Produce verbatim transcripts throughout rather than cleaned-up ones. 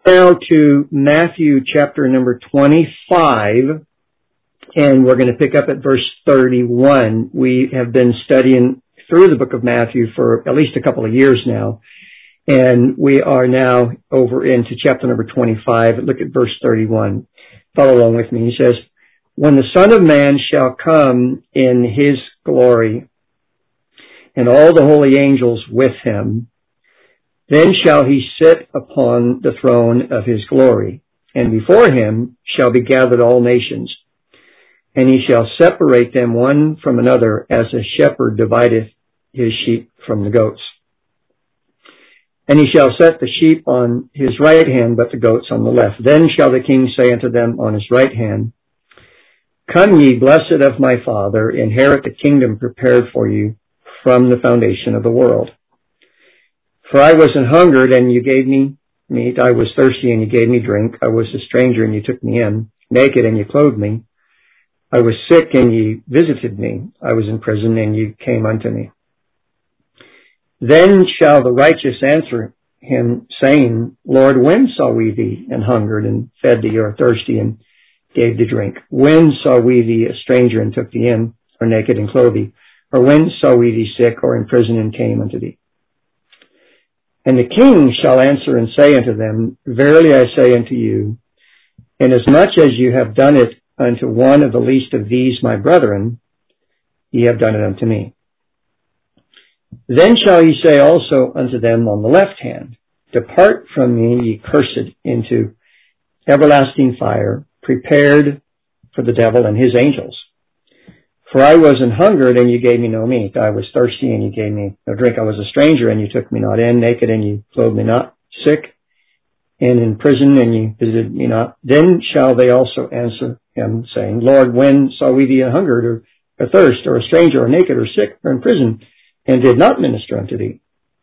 now to Matthew chapter number twenty-five, and we're going to pick up at verse thirty-one. We have been studying through the book of Matthew for at least a couple of years now, and we are now over into chapter number twenty-five. Look at verse thirty-one. Follow along with me. He says, "When the Son of Man shall come in his glory, and all the holy angels with him, then shall he sit upon the throne of his glory, and before him shall be gathered all nations. And he shall separate them one from another, as a shepherd divideth his sheep from the goats. And he shall set the sheep on his right hand, but the goats on the left. Then shall the king say unto them on his right hand, Come ye, blessed of my Father, inherit the kingdom prepared for you from the foundation of the world. For I was an hungered, and you gave me meat. I was thirsty, and you gave me drink. I was a stranger, and you took me in. Naked, and you clothed me. I was sick, and ye visited me. I was in prison, and you came unto me. Then shall the righteous answer him, saying, Lord, when saw we thee an hungered, and fed thee, or thirsty, and gave thee drink? When saw we thee a stranger, and took thee in, or naked, and clothed thee? Or when saw we thee sick, or in prison, and came unto thee? And the king shall answer and say unto them, Verily I say unto you, inasmuch as you have done it unto one of the least of these my brethren, ye have done it unto me. Then shall he say also unto them on the left hand, Depart from me, ye cursed, into everlasting fire, prepared for the devil and his angels. For I was an hungered, and you gave me no meat. I was thirsty, and you gave me no drink. I was a stranger, and you took me not in. Naked, and you clothed me not. Sick, and in prison, and you visited me not. Then shall they also answer him, saying, Lord, when saw we thee a hungered, or a thirst, or a stranger, or naked, or sick, or in prison, and did not minister unto thee?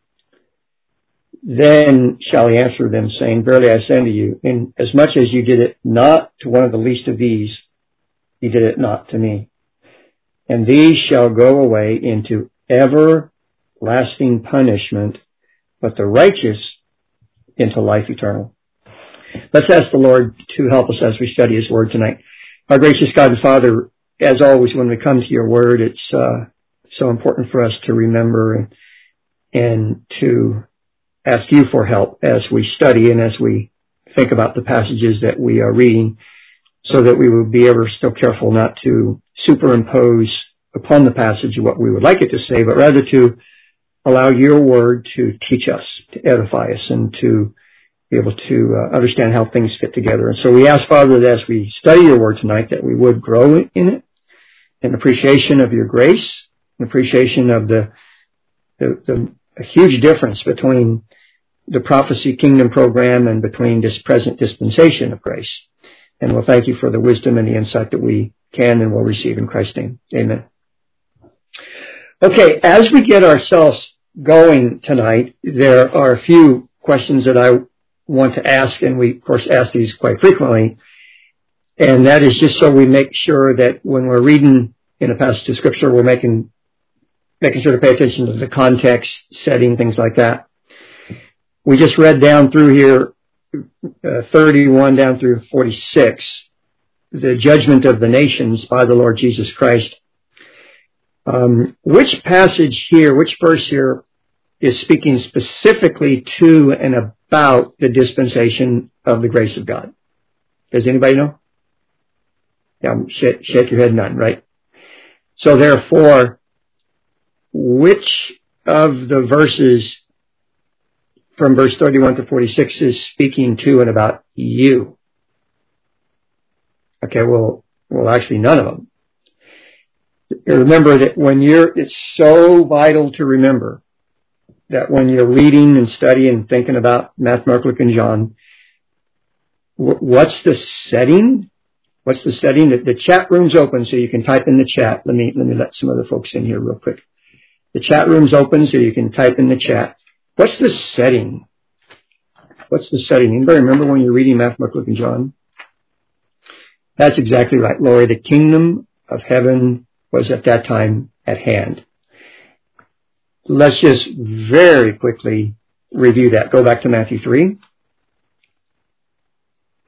Then shall he answer them, saying, Verily I say unto you, inasmuch as you did it not to one of the least of these, ye did it not to me. And these shall go away into everlasting punishment, but the righteous into life eternal." Let's ask the Lord to help us as we study his word tonight. Our gracious God and Father, as always, when we come to your word, it's uh, so important for us to remember and, and to ask you for help as we study and as we think about the passages that we are reading, so that we will be ever so careful not to superimpose upon the passage what we would like it to say, but rather to allow your word to teach us, to edify us, and to be able to uh, understand how things fit together. And so we ask, Father, that as we study your word tonight, that we would grow in it, in appreciation of your grace, in appreciation of the, the, the a huge difference between the prophecy kingdom program and between this present dispensation of grace. And we'll thank you for the wisdom and the insight that we can and will receive in Christ's name. Amen. Okay, as we get ourselves going tonight, there are a few questions that I want to ask, and we, of course, ask these quite frequently. And that is just so we make sure that when we're reading in a passage of Scripture, we're making, making sure to pay attention to the context, setting, things like that. We just read down through here Uh, thirty-one down through forty-six, the judgment of the nations by the Lord Jesus Christ. Um, which passage here, which verse here is speaking specifically to and about the dispensation of the grace of God? Does anybody know? Yeah, shake, shake your head, none, right? So therefore, which of the verses from verse thirty-one to forty-six is speaking to and about you? Okay, well, well, actually none of them. Remember that when you're, it's so vital to remember that when you're reading and studying and thinking about Matthew, Mark, Luke, and John, what's the setting? What's the setting? The, the chat room's open, so you can type in the chat. Let me, let me let some other folks in here real quick. The chat room's open, so you can type in the chat. What's the setting? What's the setting? Anybody remember when you're reading Matthew, Mark, Luke, and John? That's exactly right, Lori. The kingdom of heaven was at that time at hand. Let's just very quickly review that. Go back to Matthew three.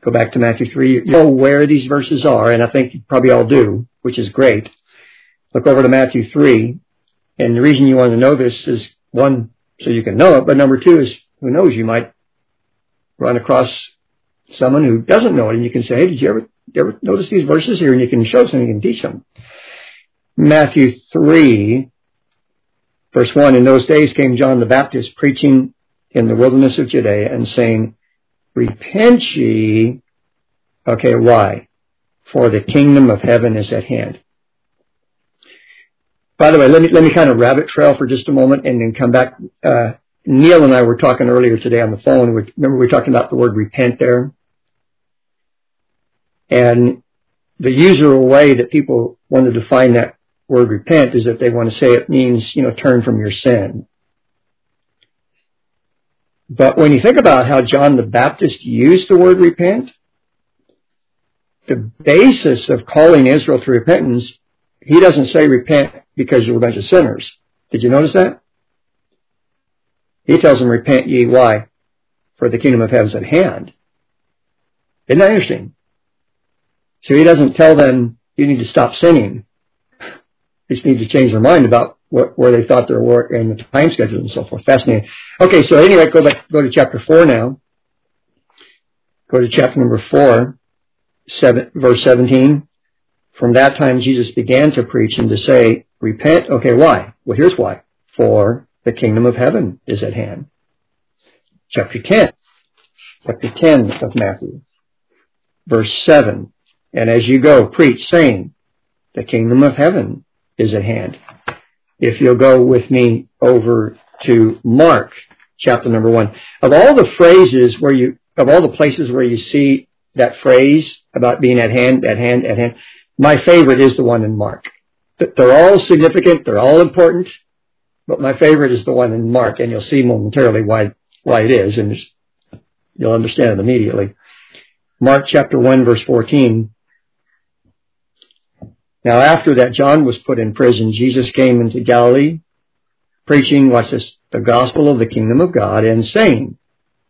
go back to Matthew three. You know where these verses are, and I think you probably all do, which is great. Look over to Matthew three. And the reason you want to know this is, one, so you can know it, but number two is, who knows, you might run across someone who doesn't know it, and you can say, hey, did you ever, did you ever notice these verses here? And you can show them, you can teach them. Matthew three, verse one, in those days came John the Baptist preaching in the wilderness of Judea and saying, repent ye. Okay, why? For the kingdom of heaven is at hand. By the way, let me let me kind of rabbit trail for just a moment and then come back. Uh, Neil and I were talking earlier today on the phone. We, remember we were talking about the word repent there? And the usual way that people want to define that word repent is that they want to say it means, you know, turn from your sin. But when you think about how John the Baptist used the word repent, the basis of calling Israel to repentance, he doesn't say repent because you're a bunch of sinners. Did you notice that? He tells them, repent ye, why? For the kingdom of heaven is at hand. Isn't that interesting? So he doesn't tell them, you need to stop sinning. They just need to change their mind about what, where they thought they were in the time schedule and so forth. Fascinating. Okay, so anyway, go back, go to chapter four now. Go to chapter number four, seven, verse seventeen. From that time, Jesus began to preach and to say, repent. Okay, why? Well, here's why. For the kingdom of heaven is at hand. Chapter ten. Chapter ten of Matthew. Verse seven. And as you go, preach, saying, the kingdom of heaven is at hand. If you'll go with me over to Mark, chapter number one. Of all the phrases where you, of all the places where you see that phrase about being at hand, at hand, at hand, my favorite is the one in Mark. They're all significant, they're all important, but my favorite is the one in Mark, and you'll see momentarily why, why it is, and you'll understand it immediately. Mark chapter one, verse fourteen. Now after that John was put in prison, Jesus came into Galilee, preaching, what's this, the gospel of the kingdom of God, and saying,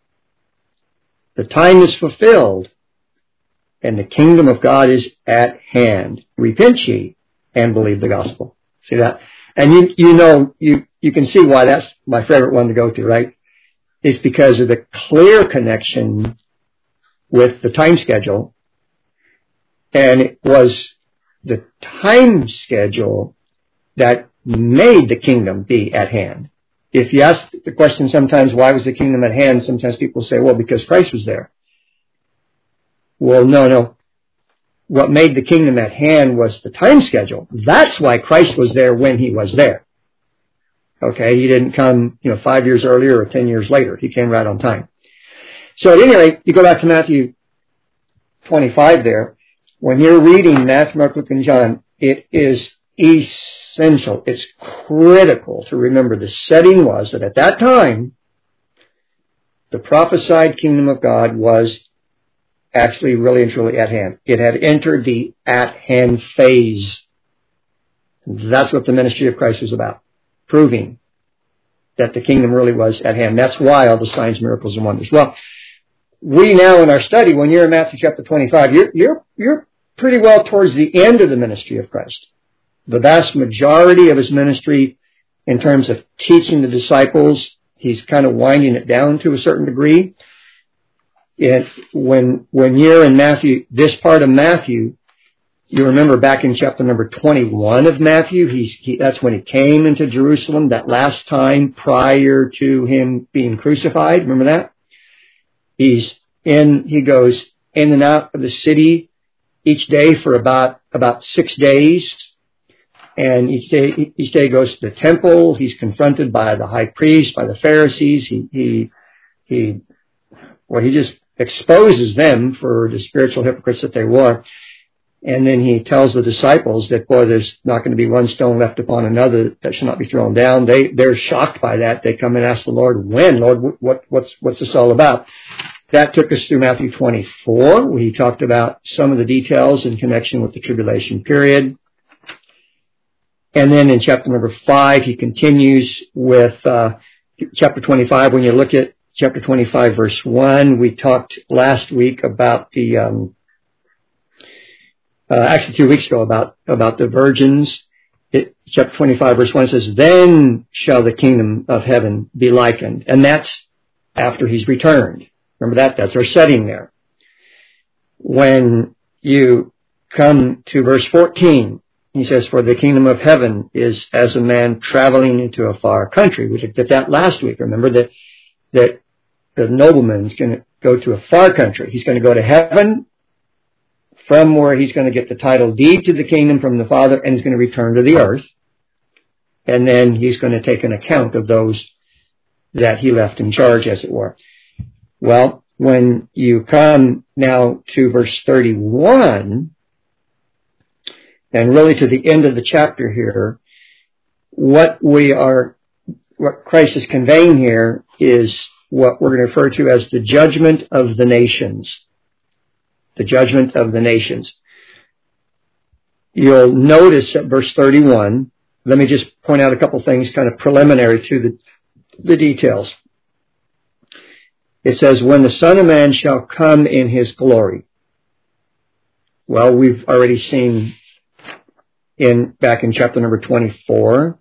the time is fulfilled, and the kingdom of God is at hand. Repent ye, and believe the gospel. See that? And you, you know, you, you can see why that's my favorite one to go to, right? It's because of the clear connection with the time schedule. And it was the time schedule that made the kingdom be at hand. If you ask the question sometimes, why was the kingdom at hand? Sometimes people say, well, because Christ was there. Well, no, no. What made the kingdom at hand was the time schedule. That's why Christ was there when he was there. Okay, he didn't come, you know, five years earlier or ten years later. He came right on time. So at any rate, you go back to Matthew twenty-five there. When you're reading Matthew, Mark, Luke, and John, it is essential. It's critical to remember the setting was that at that time, the prophesied kingdom of God was actually really and truly at hand. It had entered the at-hand phase. That's what the ministry of Christ was about. Proving that the kingdom really was at hand. That's why all the signs, miracles, and wonders. Well, we now in our study, when you're in Matthew chapter twenty-five, you're, you're, you're pretty well towards the end of the ministry of Christ. The vast majority of his ministry in terms of teaching the disciples, he's kind of winding it down to a certain degree. And when, when you're in Matthew, this part of Matthew, you remember back in chapter number twenty-one of Matthew, he's, he, that's when he came into Jerusalem, that last time prior to him being crucified. Remember that? He's in, he goes in and out of the city each day for about, about six days. And each day, each day he goes to the temple. He's confronted by the high priest, by the Pharisees. He, he, he, well, he just exposes them for the spiritual hypocrites that they were. And then he tells the disciples that, boy, there's not going to be one stone left upon another that shall not be thrown down. They, they're shocked by that. They come and ask the Lord, when, Lord, what, what's, what's this all about? That took us through Matthew twenty-four, where he talked about some of the details in connection with the tribulation period. And then in chapter number five, he continues with, uh, chapter twenty-five. When you look at chapter twenty-five, verse one. We talked last week about the, um, uh, actually two weeks ago about, about the virgins. It, chapter twenty-five, verse one says, then shall the kingdom of heaven be likened. And that's after he's returned. Remember that? That's our setting there. When you come to verse fourteen, he says, for the kingdom of heaven is as a man traveling into a far country. We looked at that last week. Remember that, that the nobleman is going to go to a far country. He's going to go to heaven, from where he's going to get the title deed to the kingdom from the Father, and he's going to return to the earth. And then he's going to take an account of those that he left in charge, as it were. Well, when you come now to verse thirty-one, and really to the end of the chapter here, what we are, what Christ is conveying here is what we're going to refer to as the judgment of the nations. The judgment of the nations. You'll notice at verse thirty-one, let me just point out a couple things kind of preliminary to the, the details. It says, when the Son of Man shall come in his glory. Well, we've already seen in back in chapter number twenty-four,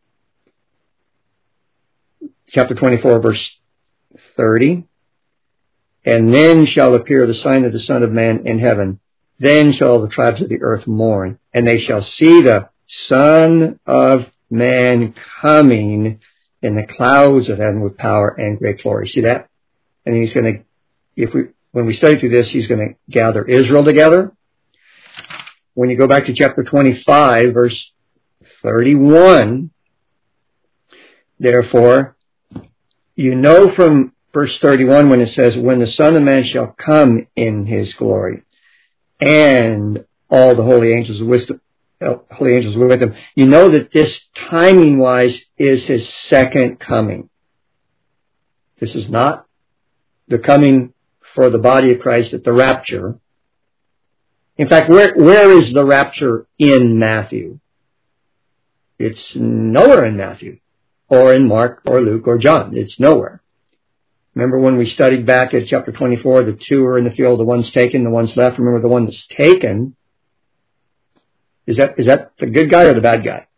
chapter twenty-four, verse thirty. And then shall appear the sign of the Son of Man in heaven. Then shall the tribes of the earth mourn, and they shall see the Son of Man coming in the clouds of heaven with power and great glory. See that? And he's going to, if we, when we study through this, he's going to gather Israel together. When you go back to chapter twenty-five, verse thirty-one, therefore, you know from verse thirty-one when it says, when the Son of Man shall come in his glory, and all the holy angels with him, holy angels with him, you know that this timing-wise is his second coming. This is not the coming for the body of Christ at the rapture. In fact, where, where is the rapture in Matthew? It's nowhere in Matthew, or in Mark, or Luke, or John. It's nowhere. Remember when we studied back at chapter twenty-four, the two are in the field, the one's taken, the one's left. Remember the one that's taken, is that, is that the good guy or the bad guy?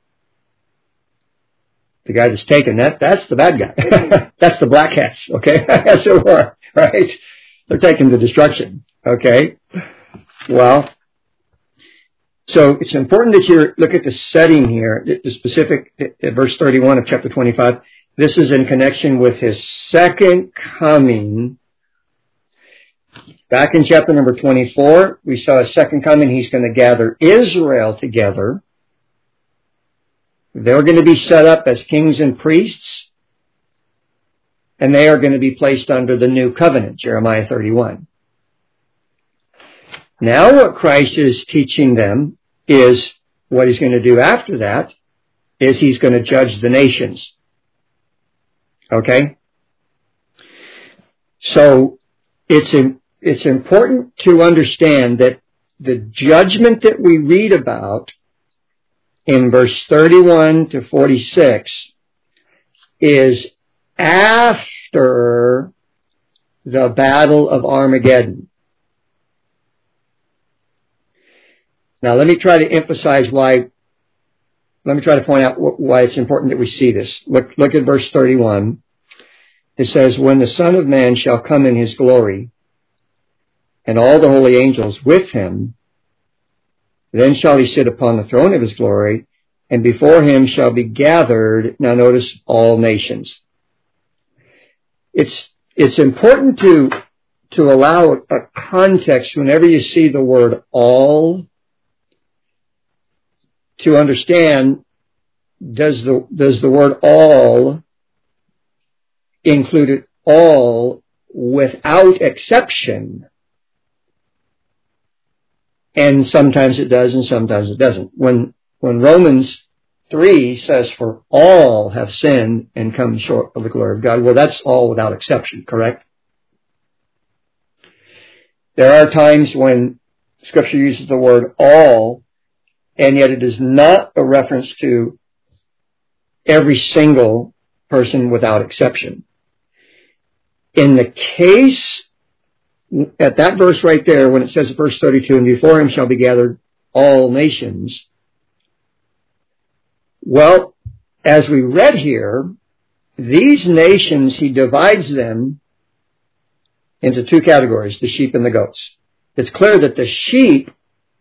The guy that's taken, that, that's the bad guy. That's the black hats, okay? As it were, right? They're taken to destruction, okay? Well, so it's important that you look at the setting here, the specific, verse thirty-one of chapter twenty-five. This is in connection with his second coming. Back in chapter number twenty-four, we saw his second coming. He's going to gather Israel together. They're going to be set up as kings and priests, and they are going to be placed under the new covenant, Jeremiah thirty-one. Now what Christ is teaching them is what he's going to do after that is he's going to judge the nations. Okay? So it's it's important to understand that the judgment that we read about in verse thirty-one to forty-six is after the Battle of Armageddon. Now let me try to emphasize why, let me try to point out why it's important that we see this. Look, look at verse thirty-one. It says, when the Son of Man shall come in his glory, and all the holy angels with him, then shall he sit upon the throne of his glory, and before him shall be gathered, now notice, all nations. It's, it's important to, to allow a context whenever you see the word all, to understand, does the, does the word all include it all without exception? And sometimes it does and sometimes it doesn't. When, when Romans three says, for all have sinned and come short of the glory of God, well, that's all without exception, correct? There are times when Scripture uses the word all, and yet it is not a reference to every single person without exception. In the case, at that verse right there, when it says verse thirty-two, and before him shall be gathered all nations. Well, as we read here, these nations, he divides them into two categories, the sheep and the goats. It's clear that the sheep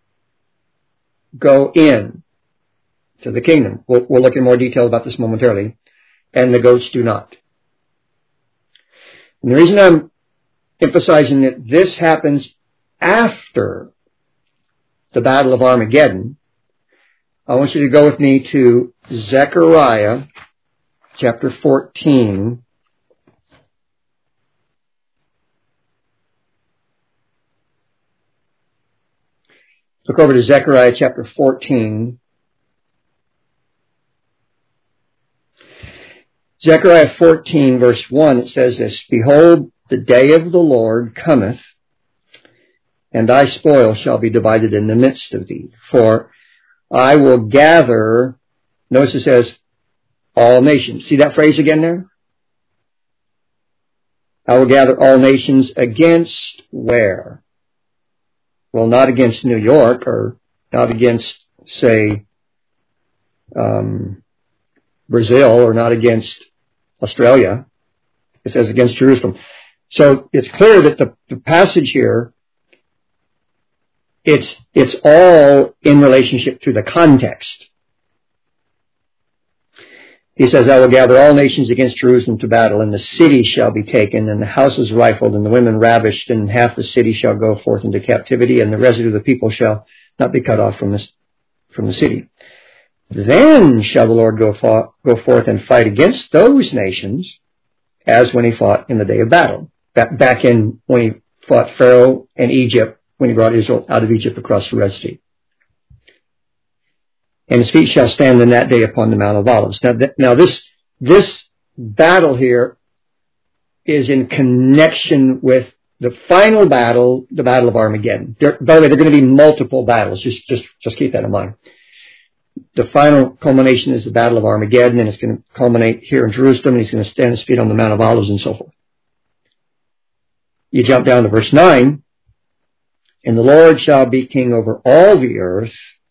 go in to the kingdom. We'll, we'll look in more detail about this momentarily. And the goats do not. And the reason I'm emphasizing that this happens after the Battle of Armageddon, I want you to go with me to Zechariah chapter fourteen. Look over to Zechariah chapter fourteen. Zechariah fourteen verse one, it says this, Behold, the day of the Lord cometh, and thy spoil shall be divided in the midst of thee. For I will gather, notice it says, all nations. See that phrase again there? I will gather all nations against where? Well, not against New York, or not against, say, um, Brazil, or not against Australia. It says against Jerusalem. So it's clear that the, the passage here, it's, it's all in relationship to the context. He says, I will gather all nations against Jerusalem to battle, and the city shall be taken, and the houses rifled, and the women ravished, and half the city shall go forth into captivity, and the residue of the people shall not be cut off from this, from the city. Then shall the Lord go, fought, go forth and fight against those nations, as when he fought in the day of battle. Back, back in when he fought Pharaoh and Egypt, when he brought Israel out of Egypt across the Red Sea. And his feet shall stand in that day upon the Mount of Olives. Now, th- now this, this battle here is in connection with the final battle, the Battle of Armageddon. There, by the way, there are going to be multiple battles. Just, just, just keep that in mind. The final culmination is the Battle of Armageddon, and it's going to culminate here in Jerusalem, and he's going to stand his feet on the Mount of Olives and so forth. You jump down to verse nine, and the Lord shall be king over all the earth.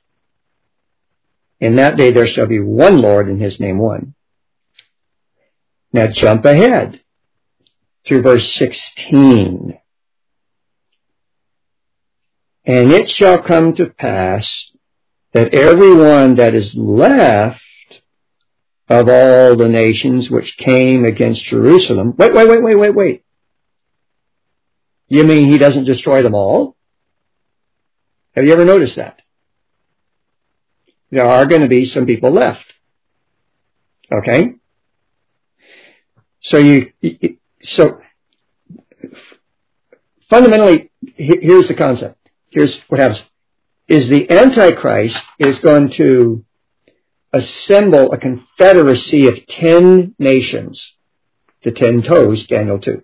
In that day there shall be one Lord, and his name one. Now jump ahead to verse sixteen. And it shall come to pass that everyone that is left of all the nations which came against Jerusalem... Wait, wait, wait, wait, wait, wait. You mean he doesn't destroy them all? Have you ever noticed that? There are going to be some people left. Okay? So you, so fundamentally, here's the concept. Here's what happens. Is the Antichrist is going to assemble a confederacy of ten nations. The ten toes, Daniel two.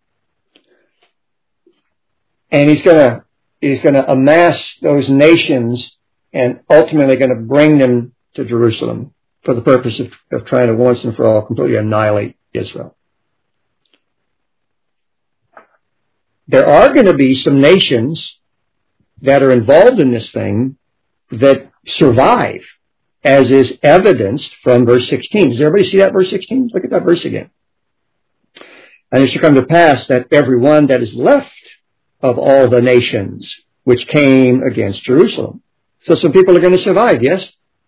And he's going to, he's going to amass those nations and ultimately going to bring them to Jerusalem for the purpose of, of trying to once and for all completely annihilate Israel. There are going to be some nations that are involved in this thing that survive, as is evidenced from verse sixteen. Does everybody see that verse sixteen? Look at that verse again. And it shall come to pass that every one that is left of all the nations which came against Jerusalem. So some people are going to survive, yes?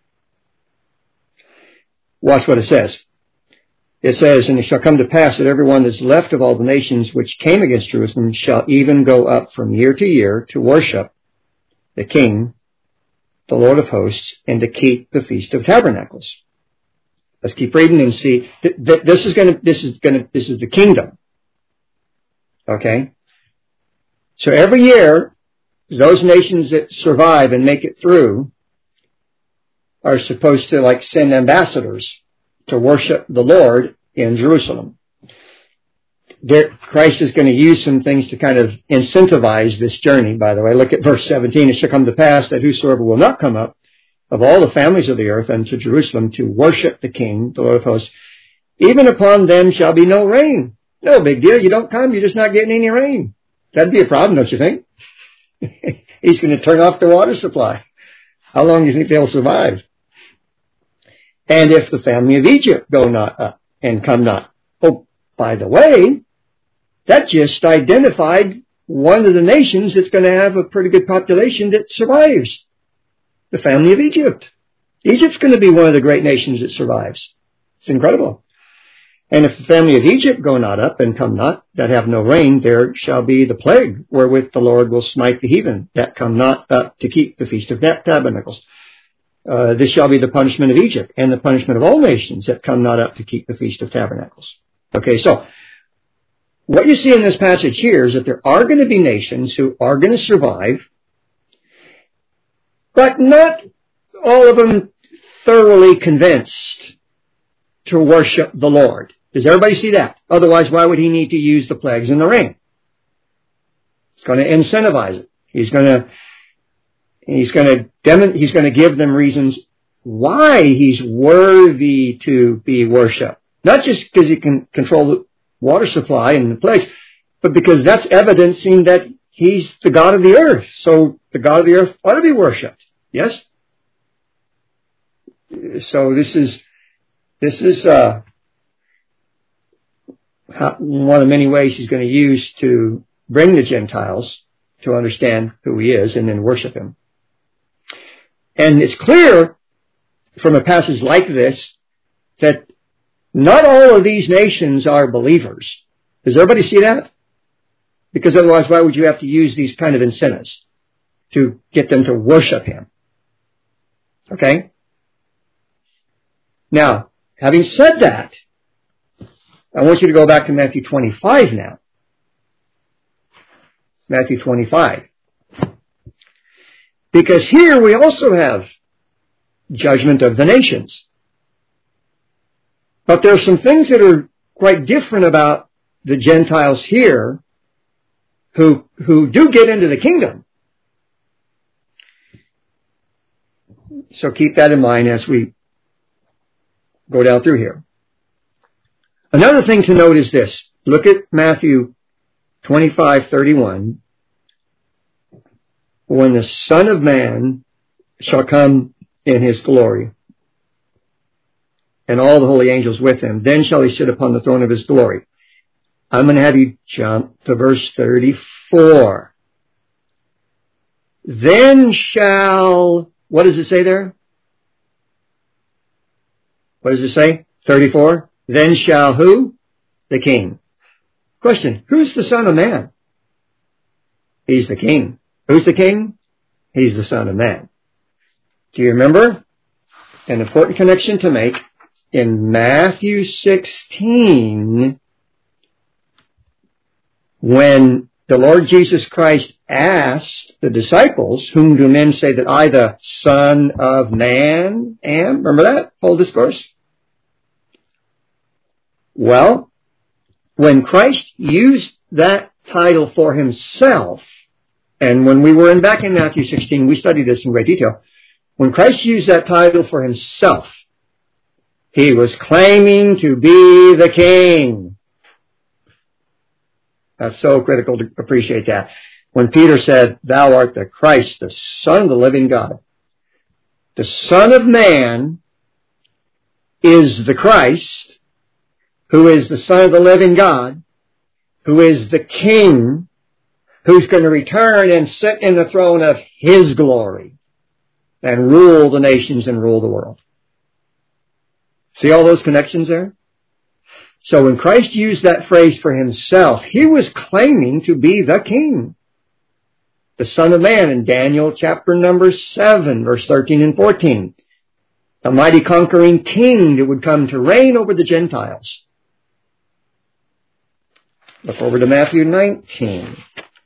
Watch what it says. It says, and it shall come to pass that everyone that is left of all the nations which came against Jerusalem shall even go up from year to year to worship the King, the Lord of hosts, and to keep the Feast of Tabernacles. Let's keep reading and see. This is going to, this is going to, this is the kingdom. Okay? So every year, those nations that survive and make it through are supposed to like send ambassadors to worship the Lord in Jerusalem. There, Christ is going to use some things to kind of incentivize this journey, by the way. Look at verse seventeen. It shall come to pass that whosoever will not come up of all the families of the earth unto Jerusalem to worship the King, the Lord of hosts, even upon them shall be no rain. No big deal. You don't come, you're just not getting any rain. That'd be a problem, don't you think? He's going to turn off the water supply. How long do you think they'll survive? And if the family of Egypt go not up and come not. Oh, by the way, that just identified one of the nations that's going to have a pretty good population that survives. The family of Egypt. Egypt's going to be one of the great nations that survives. It's incredible. And if the family of Egypt go not up and come not, that have no rain, there shall be the plague wherewith the Lord will smite the heathen that come not up to keep the Feast of Tabernacles. Uh, this shall be the punishment of Egypt and the punishment of all nations that come not up to keep the Feast of Tabernacles. Okay, so what you see in this passage here is that there are going to be nations who are going to survive, but not all of them thoroughly convinced to worship the Lord. Does everybody see that? Otherwise, why would he need to use the plagues and the rain? He's going to incentivize it. He's going to, he's going to, dem- he's going to give them reasons why he's worthy to be worshipped. Not just because he can control the water supply and the plagues, but because that's evidencing that he's the God of the earth. So the God of the earth ought to be worshipped. Yes? So this is, this is, uh, How, one of the many ways he's going to use to bring the Gentiles to understand who he is and then worship him. And it's clear from a passage like this that not all of these nations are believers. Does everybody see that? Because otherwise, why would you have to use these kind of incentives to get them to worship him? Okay? Now, having said that, I want you to go back to Matthew twenty-five now. Matthew twenty-five. Because here we also have judgment of the nations. But there are some things that are quite different about the Gentiles here who, who do get into the kingdom. So keep that in mind as we go down through here. Another thing to note is this. Look at Matthew twenty-five thirty-one. When the Son of Man shall come in his glory, and all the holy angels with him, then shall he sit upon the throne of his glory. I'm going to have you jump to verse thirty-four. Then shall, what does it say there? What does it say? thirty-four. Then shall who? The King. Question, who's the Son of Man? He's the King. Who's the King? He's the Son of Man. Do you remember? An important connection to make. In Matthew sixteen, when the Lord Jesus Christ asked the disciples, whom do men say that I, the Son of Man, am? Remember that whole discourse? Well, when Christ used that title for himself, and when we were in back in Matthew sixteen, we studied this in great detail. When Christ used that title for himself, he was claiming to be the King. That's so critical to appreciate that. When Peter said, thou art the Christ, the Son of the living God. The Son of Man is the Christ, who is the Son of the living God, who is the King, who's going to return and sit in the throne of his glory and rule the nations and rule the world. See all those connections there? So when Christ used that phrase for himself, he was claiming to be the King, the Son of Man in Daniel chapter number seven, verse thirteen and fourteen. A mighty conquering king that would come to reign over the Gentiles. Look over to Matthew nineteen.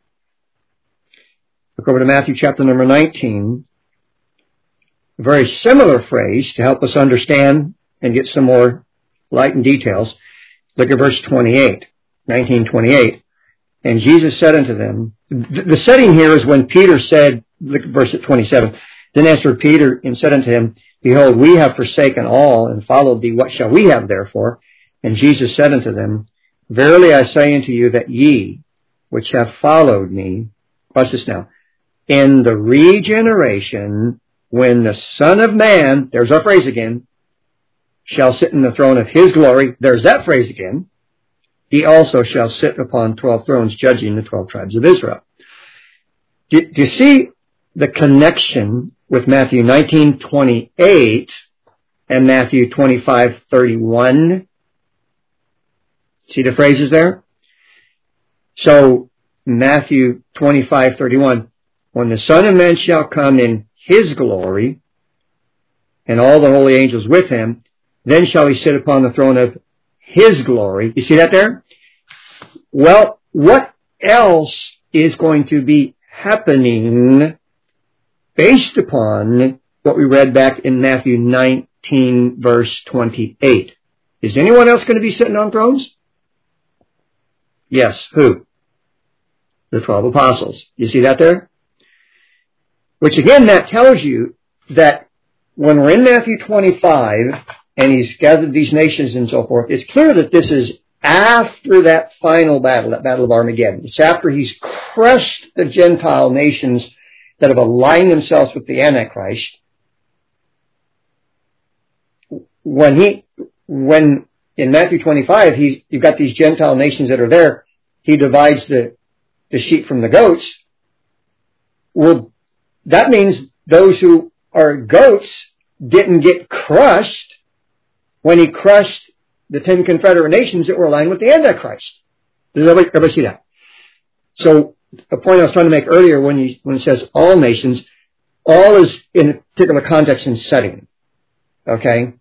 Look over to Matthew chapter number nineteen. A very similar phrase to help us understand and get some more light and details. Look at verse twenty-eight, nineteen twenty-eight. And Jesus said unto them, the setting here is when Peter said, look at verse twenty-seven. Then answered Peter and said unto him, behold, we have forsaken all and followed thee. What shall we have therefore? And Jesus said unto them, Verily I say unto you that ye, which have followed me, watch this now, in the regeneration, when the Son of Man, there's our phrase again, shall sit in the throne of his glory, there's that phrase again, he also shall sit upon twelve thrones, judging the twelve tribes of Israel. Do, do you see the connection with Matthew nineteen twenty-eight and Matthew twenty-five thirty-one? See the phrases there? So, Matthew twenty-five thirty-one, when the Son of Man shall come in his glory, and all the holy angels with him, then shall he sit upon the throne of his glory. You see that there? Well, what else is going to be happening based upon what we read back in Matthew nineteen verse twenty-eight? Is anyone else going to be sitting on thrones? Yes. Who? The twelve apostles. You see that there? Which again, that tells you that when we're in Matthew twenty-five, and he's gathered these nations and so forth, it's clear that this is after that final battle, that battle of Armageddon. It's after he's crushed the Gentile nations that have aligned themselves with the Antichrist. When he, when in Matthew twenty-five, he, you've got these Gentile nations that are there, he divides the, the sheep from the goats. Well, that means those who are goats didn't get crushed when he crushed the ten confederate nations that were aligned with the Antichrist. Does everybody, everybody see that? So, the point I was trying to make earlier when, you, when it says all nations, all is in a particular context and setting. Okay?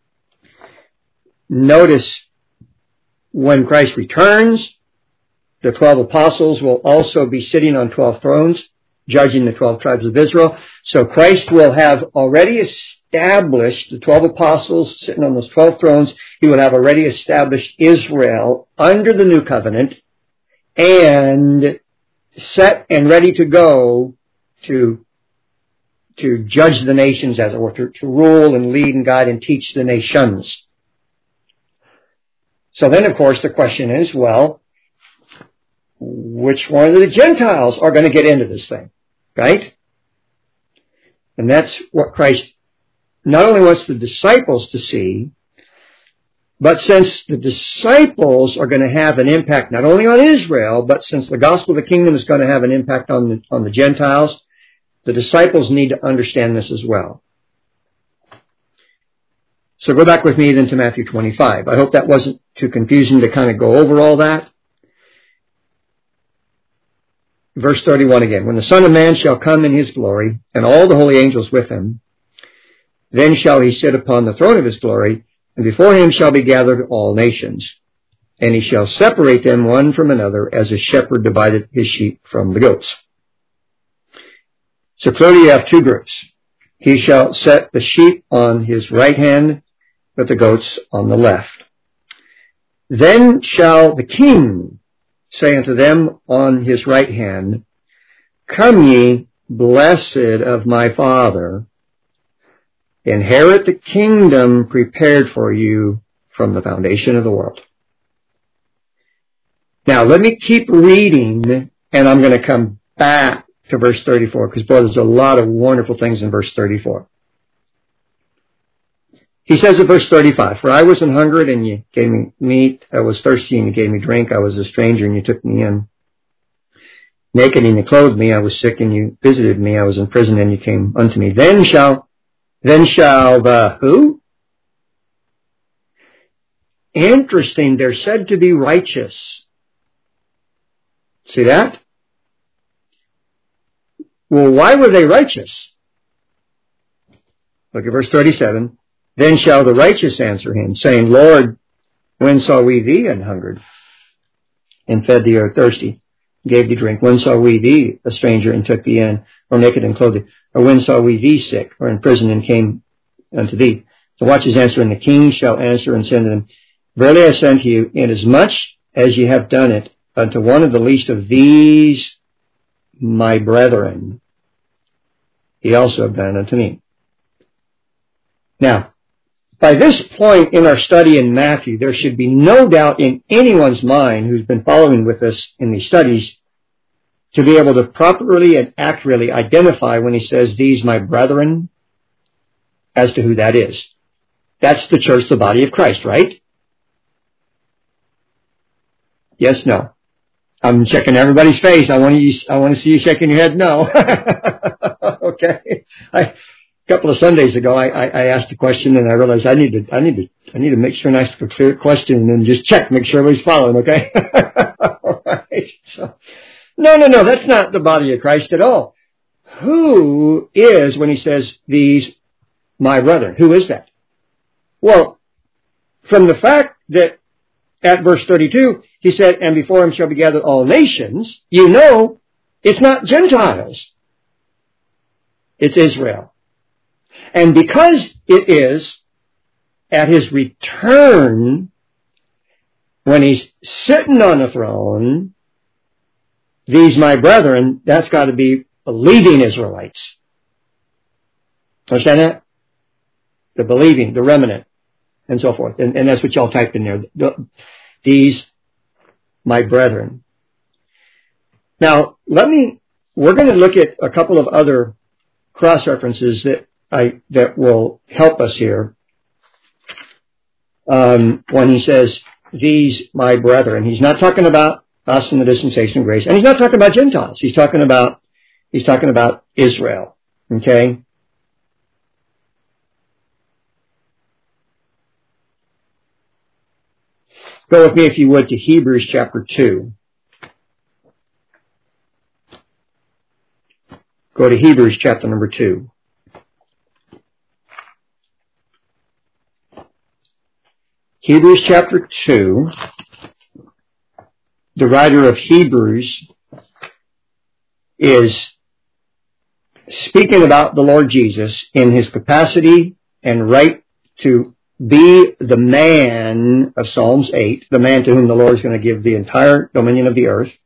Notice when Christ returns, the twelve apostles will also be sitting on twelve thrones, judging the twelve tribes of Israel. So Christ will have already established the twelve apostles sitting on those twelve thrones. He will have already established Israel under the new covenant and set and ready to go to, to judge the nations, as it were, to, to rule and lead and guide and teach the nations. So then, of course, the question is, well, which one of the Gentiles are going to get into this thing? Right? And that's what Christ not only wants the disciples to see, but since the disciples are going to have an impact not only on Israel, but since the gospel of the kingdom is going to have an impact on the, on the Gentiles, the disciples need to understand this as well. So go back with me then to Matthew twenty-five. I hope that wasn't too confusing to kind of go over all that. Verse thirty-one again. When the Son of Man shall come in his glory, and all the holy angels with him, then shall he sit upon the throne of his glory, and before him shall be gathered all nations. And he shall separate them one from another, as a shepherd divided his sheep from the goats. So clearly you have two groups. He shall set the sheep on his right hand, but the goats on the left. Then shall the king say unto them on his right hand, Come ye, blessed of my Father, inherit the kingdom prepared for you from the foundation of the world. Now, let me keep reading, and I'm going to come back to verse thirty-four, because, boy, there's a lot of wonderful things in verse thirty-four. He says in verse thirty-five, For I was an hungered, and you gave me meat. I was thirsty, and you gave me drink. I was a stranger, and you took me in. Naked, and you clothed me. I was sick, and you visited me. I was in prison, and you came unto me. Then shall, then shall the who? Interesting, they're said to be righteous. See that? Well, why were they righteous? Look at verse thirty-seven. Then shall the righteous answer him, saying, Lord, when saw we thee an hungered, and fed thee, or thirsty, and gave thee drink? When saw we thee a stranger, and took thee in, or naked, and clothed thee? Or when saw we thee sick, or in prison, and came unto thee? So watch his answer. And the king shall answer and say unto them, Verily I say unto you, inasmuch as ye have done it unto one of the least of these my brethren, ye also have done it unto me. Now, by this point in our study in Matthew, there should be no doubt in anyone's mind who's been following with us in these studies to be able to properly and accurately identify when he says, these my brethren, as to who that is. That's the church, the body of Christ, right? Yes, no. I'm checking everybody's face. I want you, I want to see you shaking your head no. Okay. I, a couple of Sundays ago, I, I, I asked a question and I realized I need to, I need to, I need to make sure and ask a clear question and then just check, make sure everybody's following, okay? All right. So, no, no, no, that's not the body of Christ at all. Who is, when he says, these my brethren, who is that? Well, from the fact that at verse thirty-two, he said, and before him shall be gathered all nations, you know, it's not Gentiles. It's Israel. And because it is at his return, when he's sitting on the throne, these my brethren, that's got to be believing Israelites. Understand that? The believing, the remnant, and so forth. And, and that's what y'all typed in there. The, these my brethren. Now, let me, we're going to look at a couple of other cross-references that I, that will help us here. Um, when he says, these my brethren, he's not talking about us in the dispensation of grace, and he's not talking about Gentiles. He's talking about, he's talking about Israel. Okay? Go with me, if you would, to Hebrews chapter two. Go to Hebrews chapter number two. Hebrews chapter two. The writer of Hebrews is speaking about the Lord Jesus in his capacity and right to be the man of Psalms eight, the man to whom the Lord is going to give the entire dominion of the earth.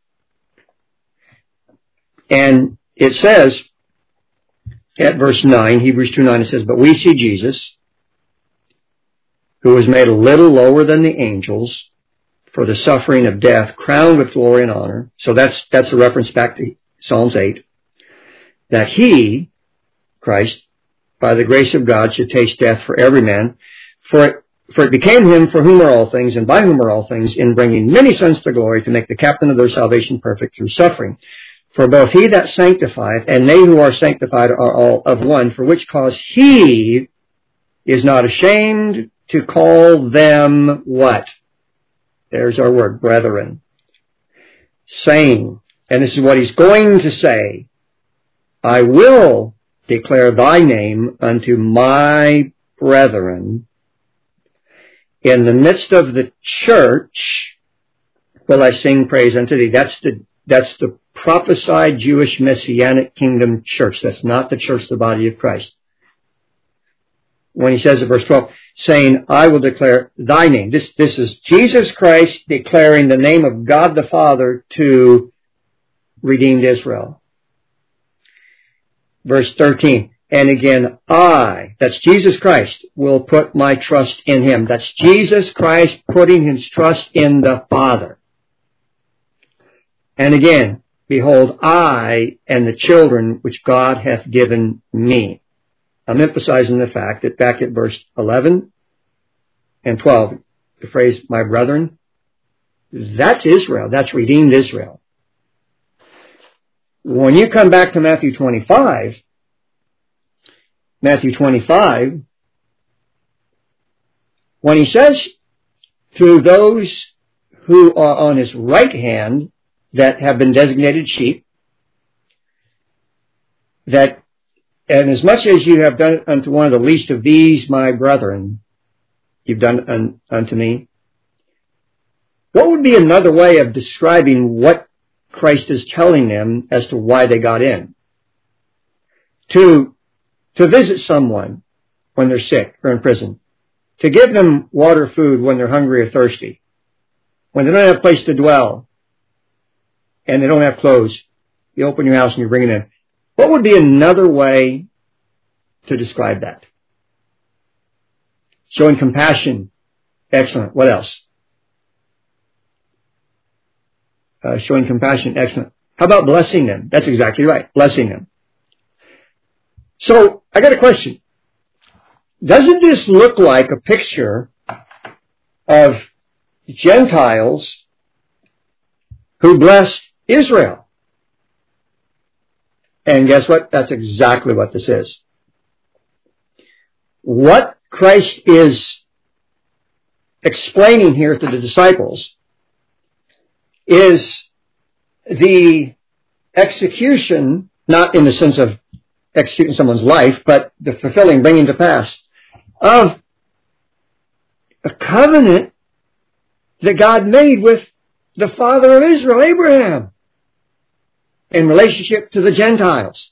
And it says, at verse nine, Hebrews two nine, it says, but we see Jesus, who was made a little lower than the angels for the suffering of death, crowned with glory and honor. So that's, that's a reference back to Psalms eight. That he, Christ, by the grace of God, should taste death for every man. For it, for it became him for whom are all things, and by whom are all things, in bringing many sons to glory, to make the captain of their salvation perfect through suffering. For both he that sanctifieth and they who are sanctified are all of one, for which cause he is not ashamed to call them what? There's our word, brethren. Saying, and this is what he's going to say, I will declare thy name unto my brethren. In the midst of the church will I sing praise unto thee. That's the, that's the prophesied Jewish Messianic kingdom church. That's not the church, the body of Christ. When he says in verse twelve, saying, I will declare thy name. This, this is Jesus Christ declaring the name of God the Father to redeemed Israel. Verse thirteen, and again, I, that's Jesus Christ, will put my trust in him. That's Jesus Christ putting his trust in the Father. And again, behold, I and the children which God hath given me. I'm emphasizing the fact that back at verse eleven and twelve, the phrase, my brethren, that's Israel. That's redeemed Israel. When you come back to Matthew twenty-five, Matthew twenty-five, when he says to those who are on his right hand that have been designated sheep, that, and as much as you have done unto one of the least of these, my brethren, you've done un, unto me. What would be another way of describing what Christ is telling them as to why they got in? To, to visit someone when they're sick or in prison. To give them water, food when they're hungry or thirsty. When they don't have a place to dwell and they don't have clothes. You open your house and you bring it in. What would be another way to describe that? Showing compassion. Excellent. What else? Uh, showing compassion. Excellent. How about blessing them? That's exactly right. Blessing them. So, I got a question. Doesn't this look like a picture of Gentiles who blessed Israel? And guess what? That's exactly what this is. What Christ is explaining here to the disciples is the execution, not in the sense of executing someone's life, but the fulfilling, bringing to pass of a covenant that God made with the father of Israel, Abraham, in relationship to the Gentiles.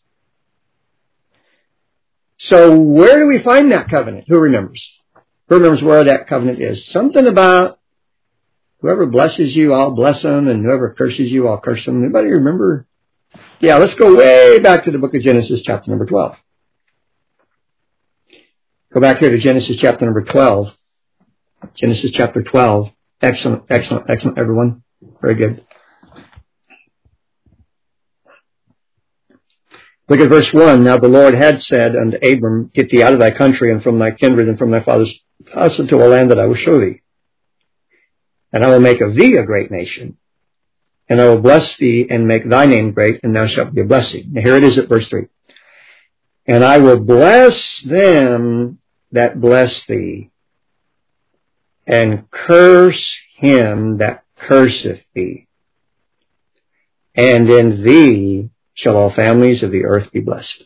So where do we find that covenant? Who remembers? Who remembers where that covenant is? Something about whoever blesses you, I'll bless them, and whoever curses you, I'll curse them. Anybody remember? Yeah, let's go way back to the book of Genesis, chapter number twelve. Go back here to Genesis chapter number twelve. Genesis chapter twelve. Excellent, excellent, excellent, everyone. Very good. Look at verse one. Now the Lord had said unto Abram, Get thee out of thy country and from thy kindred and from thy father's house unto a land that I will show thee. And I will make of thee a great nation. And I will bless thee and make thy name great, and thou shalt be a blessing. Now here it is at verse three. And I will bless them that bless thee, and curse him that curseth thee. And in thee shall all families of the earth be blessed.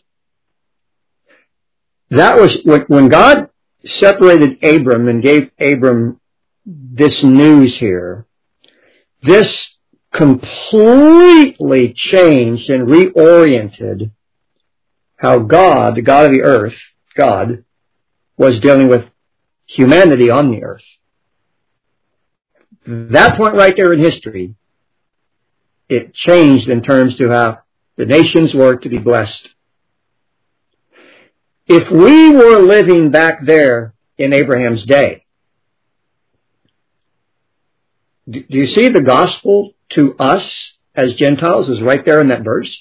That was, when God separated Abram and gave Abram this news here, this completely changed and reoriented how God, the God of the earth, God, was dealing with humanity on the earth. That point right there in history, it changed in terms to how the nations were to be blessed. If we were living back there in Abraham's day, do you see the gospel to us as Gentiles is right there in that verse?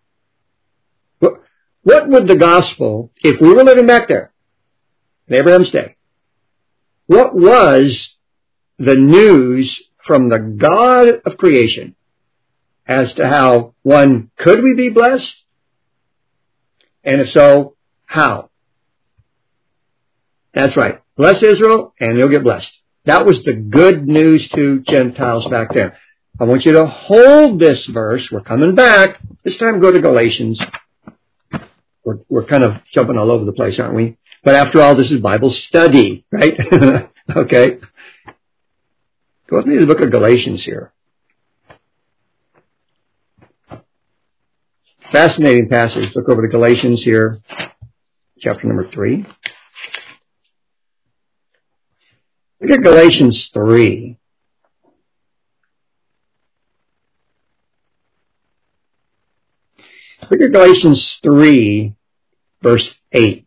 What would the gospel, if we were living back there in Abraham's day, what was the news from the God of creation as to how, one, could we be blessed? And if so, how? That's right. Bless Israel and you'll get blessed. That was the good news to Gentiles back then. I want you to hold this verse. We're coming back. This time go to Galatians. We're, we're kind of jumping all over the place, aren't we? But after all, this is Bible study, right? Okay. Go with me to the book of Galatians here. Fascinating passage. Look over to Galatians here, chapter number three. Look at Galatians three. Look at Galatians three, verse eight.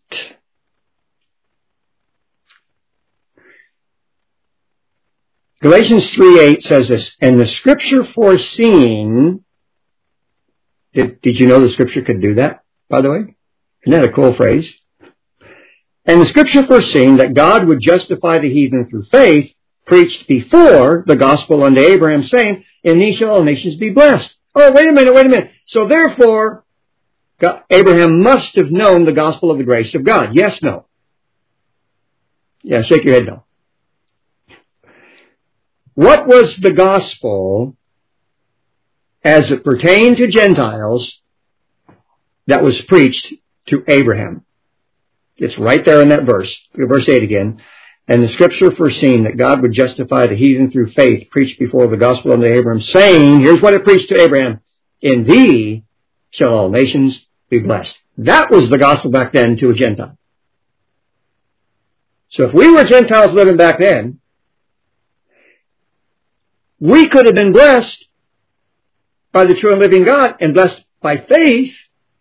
Galatians three eight says this, and the scripture foreseeing, did, did you know the scripture could do that, by the way? Isn't that a cool phrase? And the scripture foreseeing that God would justify the heathen through faith, preached before the gospel unto Abraham, saying, in thee shall all nations be blessed. Oh, wait a minute, wait a minute. So therefore, God, Abraham must have known the gospel of the grace of God. Yes, no? Yeah, shake your head no. What was the gospel as it pertained to Gentiles that was preached to Abraham? It's right there in that verse. Verse eight again. And the scripture foreseen that God would justify the heathen through faith, preached before the gospel unto Abraham, saying, here's what it preached to Abraham, in thee shall all nations be blessed. That was the gospel back then to a Gentile. So if we were Gentiles living back then, we could have been blessed by the true and living God and blessed by faith.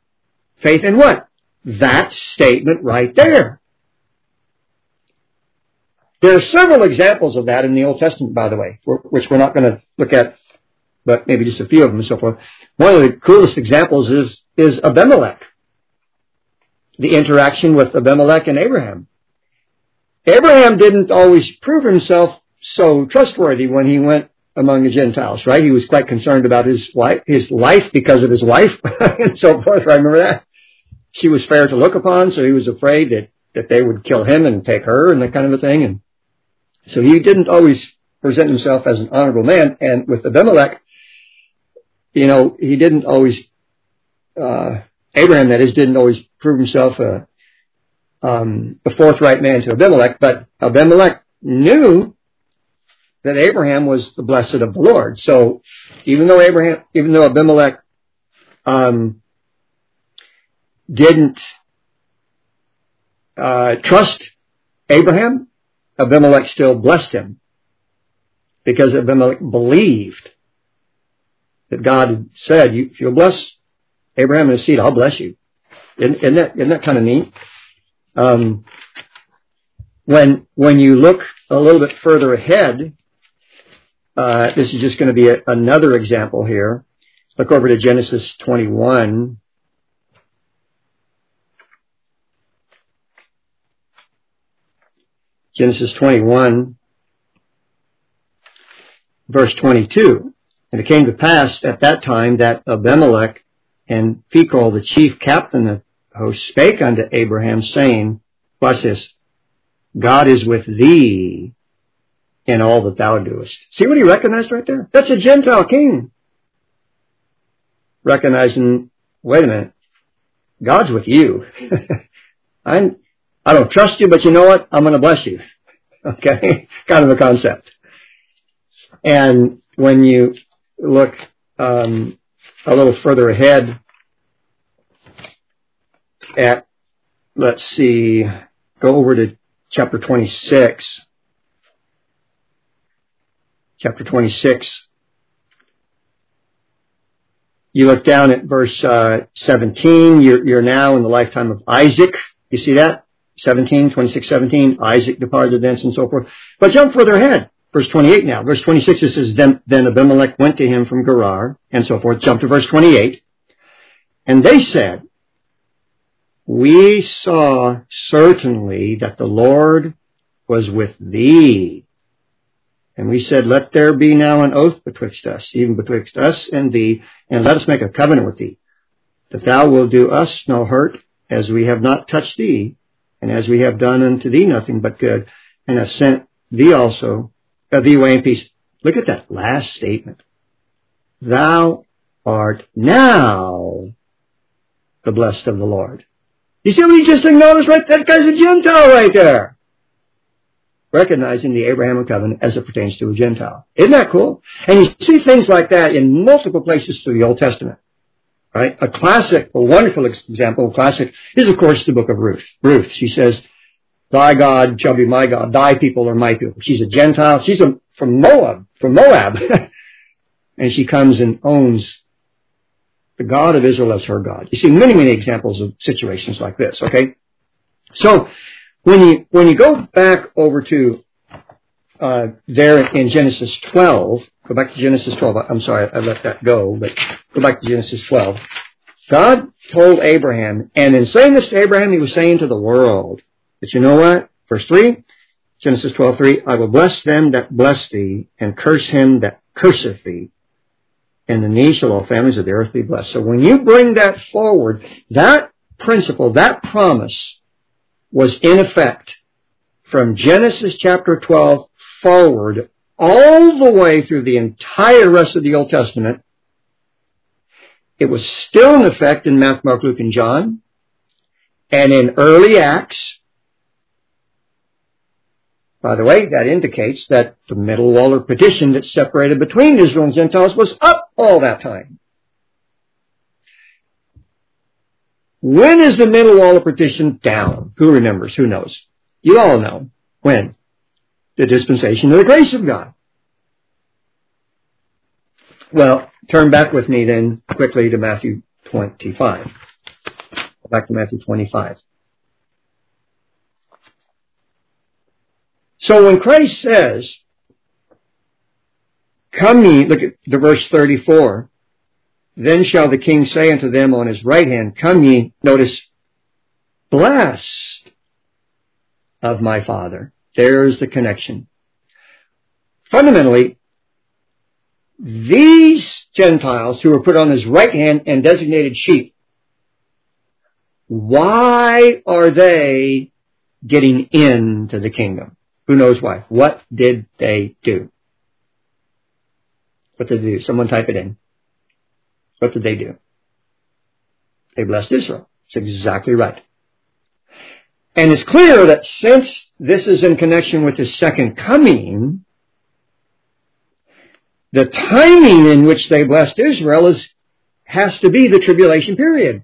Faith in what? That statement right there. There are several examples of that in the Old Testament, by the way, which we're not going to look at, but maybe just a few of them and so forth. One of the coolest examples is, is Abimelech. The interaction with Abimelech and Abraham. Abraham didn't always prove himself so trustworthy when he went among the Gentiles, right? He was quite concerned about his wife, his life because of his wife and so forth. I remember that. She was fair to look upon, so he was afraid that, that they would kill him and take her and that kind of a thing. And so he didn't always present himself as an honorable man. And with Abimelech, you know, he didn't always, uh, Abraham, that is, didn't always prove himself a, um, a forthright man to Abimelech, but Abimelech knew that Abraham was the blessed of the Lord. So even though Abraham, even though Abimelech, um, didn't, uh, trust Abraham, Abimelech still blessed him because Abimelech believed that God had said, you, if you'll bless Abraham and his seed, I'll bless you. Isn't, isn't that, isn't that kind of neat? Um, when, when you look a little bit further ahead, uh, this is just going to be a, another example here. Look over to Genesis twenty-one. Genesis twenty-one, verse twenty-two. And it came to pass at that time that Abimelech and Phicol, the chief captain of the host, spake unto Abraham, saying, watch this, God is with thee in all that thou doest. See what he recognized right there? That's a Gentile king. Recognizing, wait a minute, God's with you. I'm, I don't trust you, but you know what? I'm going to bless you. Okay? Kind of a concept. And when you look um, a little further ahead at, let's see, go over to chapter twenty-six. Chapter twenty-six. You look down at verse uh, seventeen. You're, you're now in the lifetime of Isaac. You see that? seventeen, twenty-six, seventeen. Isaac departed thence and so forth. But jump further ahead. Verse twenty-eight now. Verse twenty-six, it says, then, then Abimelech went to him from Gerar and so forth. Jump to verse twenty-eight. And they said, we saw certainly that the Lord was with thee. And we said, let there be now an oath betwixt us, even betwixt us and thee, and let us make a covenant with thee, that thou wilt do us no hurt, as we have not touched thee, and as we have done unto thee nothing but good, and have sent thee also, uh, thee away in peace. Look at that last statement. Thou art now the blessed of the Lord. You see what he just acknowledged right? That guy's a Gentile right there. Recognizing the Abrahamic covenant as it pertains to a Gentile. Isn't that cool? And you see things like that in multiple places through the Old Testament. Right? A classic, a wonderful example, a classic, is of course the book of Ruth. Ruth, she says, thy God shall be my God, thy people are my people. She's a Gentile, she's a, from Moab, from Moab. And she comes and owns the God of Israel as her God. You see many, many examples of situations like this, okay? So, when you, when you go back over to, uh, there in Genesis twelve, go back to Genesis twelve, I'm sorry, I let that go, but go back to Genesis twelve. God told Abraham, and in saying this to Abraham, he was saying to the world, that you know what? Verse three, Genesis twelve three, I will bless them that bless thee, and curse him that curseth thee. And the knee shall all families of the earth be blessed. So when you bring that forward, that principle, that promise, was in effect from Genesis chapter twelve forward all the way through the entire rest of the Old Testament. It was still in effect in Matthew, Mark, Luke, and John, and in early Acts. By the way, that indicates that the middle wall of partition that separated between Israel and Gentiles was up all that time. When is the middle wall of partition down? Who remembers? Who knows? You all know. When? The dispensation of the grace of God. Well, turn back with me then quickly to Matthew twenty-five. Back to Matthew twenty-five. So when Christ says, come ye, look at the verse thirty-four, then shall the king say unto them on his right hand, come ye, notice, blessed of my Father. There's the connection. Fundamentally, these Gentiles who were put on his right hand and designated sheep, why are they getting into the kingdom? Who knows why? What did they do? What did they do? Someone type it in. What did they do? They blessed Israel. That's exactly right. And it's clear that since this is in connection with his second coming, the timing in which they blessed Israel is, has to be the tribulation period.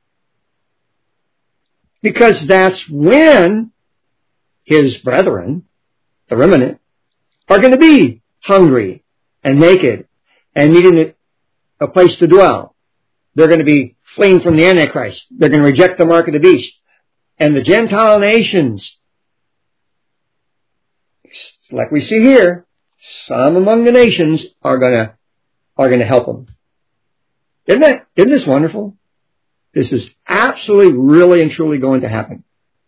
Because that's when his brethren, the remnant, are going to be hungry and naked and needing a place to dwell. They're going to be fleeing from the Antichrist. They're going to reject the mark of the beast. And the Gentile nations, like we see here, some among the nations are going to are going to help them. Isn't that, isn't this wonderful? This is absolutely, really, and truly going to happen.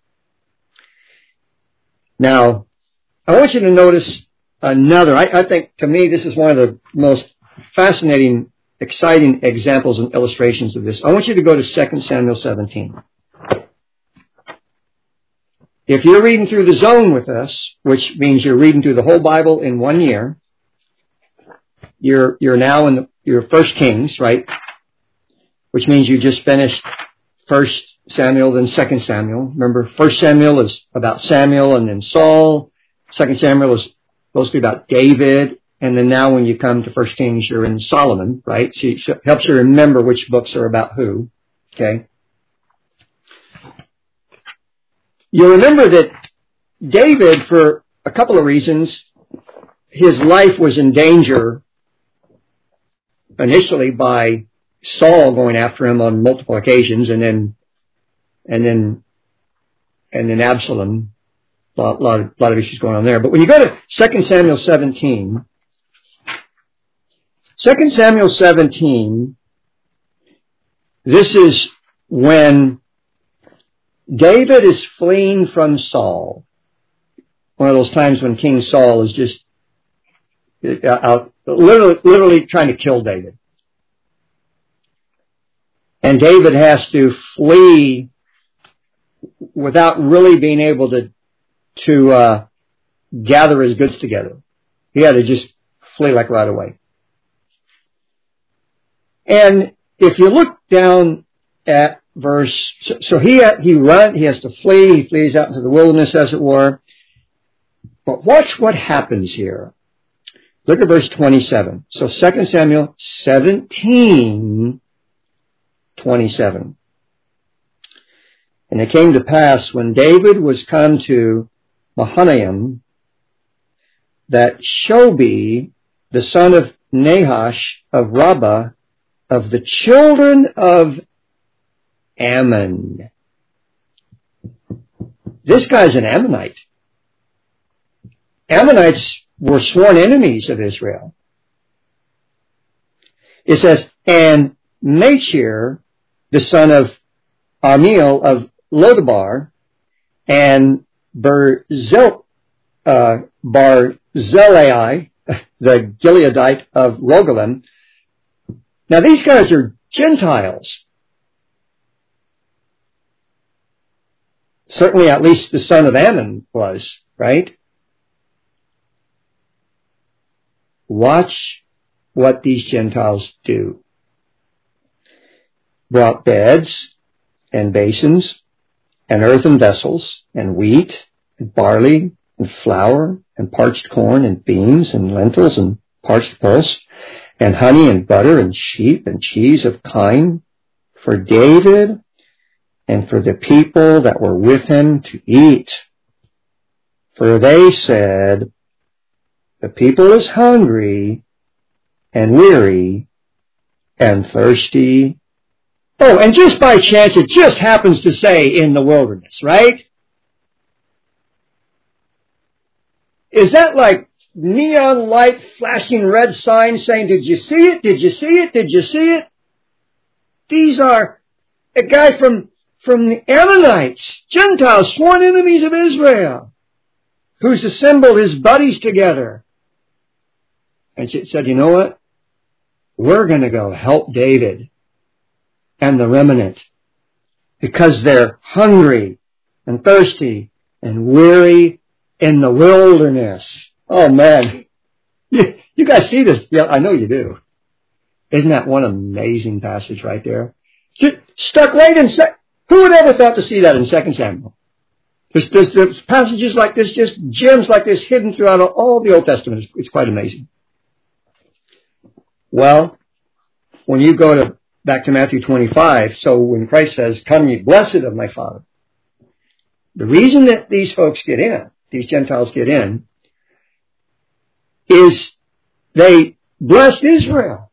Now, I want you to notice another. I, I think, to me, this is one of the most fascinating, exciting examples and illustrations of this. I want you to go to Second Samuel seventeen. If you're reading through the zone with us, which means you're reading through the whole Bible in one year, you're you're now in the, your First Kings, right? Which means you just finished First Samuel, then Second Samuel. Remember, First Samuel is about Samuel and then Saul. Second Samuel is supposed to be about David. And then now when you come to First Kings, you're in Solomon, right? So it helps you remember which books are about who. Okay? You remember that David, for a couple of reasons, his life was in danger initially by Saul going after him on multiple occasions, and then, and then, and then Absalom. A lot, lot, of, lot of issues going on there. But when you go to Second Samuel seventeen, Second Samuel seventeen, this is when David is fleeing from Saul. One of those times when King Saul is just out, literally, literally trying to kill David. And David has to flee without really being able to, to uh, gather his goods together. He had to just flee like right away. And if you look down at verse, so, so he he run, he has to flee, he flees out into the wilderness, as it were. But watch what happens here. Look at verse twenty-seven. So Second Samuel seventeen, twenty-seven. And it came to pass when David was come to Mahanaim, that Shobi, the son of Nahash of Rabbah, of the children of Ammon. This guy's an Ammonite. Ammonites were sworn enemies of Israel. It says, and Machir, the son of Amiel of Lodabar, and Barzil, uh, Barzillai, the Gileadite of Rogelim. Now these guys are Gentiles. Certainly at least the son of Ammon was, right? Watch what these Gentiles do. Brought beds and basins and earthen vessels and wheat and barley and flour and parched corn and beans and lentils and parched pulse and honey and butter and sheep and cheese of kine for David and for the people that were with him to eat. For they said, the people is hungry and weary and thirsty. Oh, and just by chance, it just happens to say in the wilderness, right? is that like neon light flashing red signs saying, did you see it? Did you see it? Did you see it? These are a guy from, from the Ammonites, Gentiles, sworn enemies of Israel, who's assembled his buddies together. And she said, you know what? We're going to go help David and the remnant because they're hungry and thirsty and weary in the wilderness. Oh man, you, you guys see this? Yeah, I know you do. Isn't that one amazing passage right there? Just stuck right in. Se- Who would ever thought to see that in Second Samuel? There's, there's, there's passages like this, just gems like this hidden throughout all the Old Testament. It's, it's quite amazing. Well, when you go to back to Matthew twenty-five, so when Christ says, "Come ye blessed of my Father," the reason that these folks get in, these Gentiles get in, is they blessed Israel.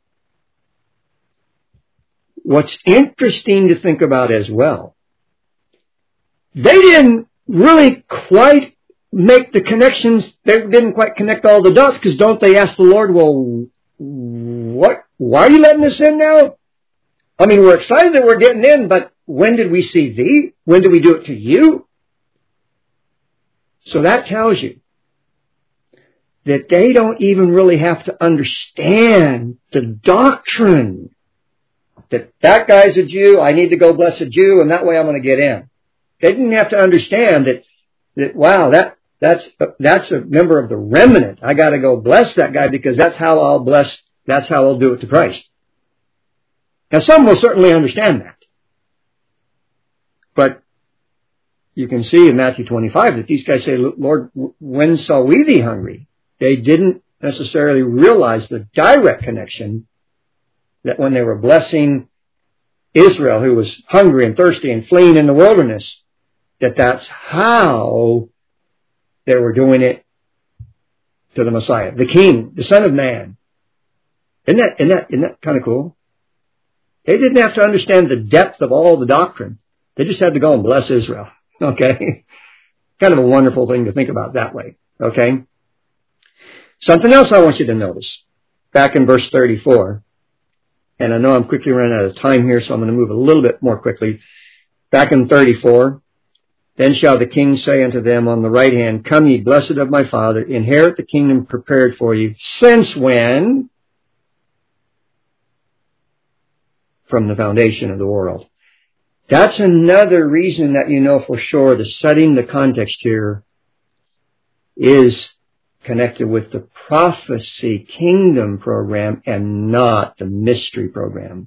What's interesting to think about as well, they didn't really quite make the connections, they didn't quite connect all the dots, because don't they ask the Lord, well, what, why are you letting us in now? I mean, we're excited that we're getting in, but when did we see thee? When did we do it to you? So that tells you that they don't even really have to understand the doctrine that that guy's a Jew, I need to go bless a Jew, and that way I'm going to get in. They didn't have to understand that, that wow, that that's that's a member of the remnant. I got to go bless that guy because that's how I'll bless, that's how I'll do it to Christ. Now, some will certainly understand that. But you can see in Matthew twenty-five that these guys say, Lord, when saw we thee hungry? They didn't necessarily realize the direct connection that when they were blessing Israel, who was hungry and thirsty and fleeing in the wilderness, that that's how they were doing it to the Messiah, the King, the Son of Man. Isn't that, isn't that, isn't that kind of cool? They didn't have to understand the depth of all the doctrine. They just had to go and bless Israel. Okay? Kind of a wonderful thing to think about that way. Okay? Something else I want you to notice. Back in verse thirty-four. And I know I'm quickly running out of time here, so I'm going to move a little bit more quickly. Back in thirty-four. Then shall the king say unto them on the right hand, Come ye blessed of my Father, inherit the kingdom prepared for you. Since when? From the foundation of the world. That's another reason that you know for sure the setting, the context here is connected with the prophecy kingdom program and not the mystery program.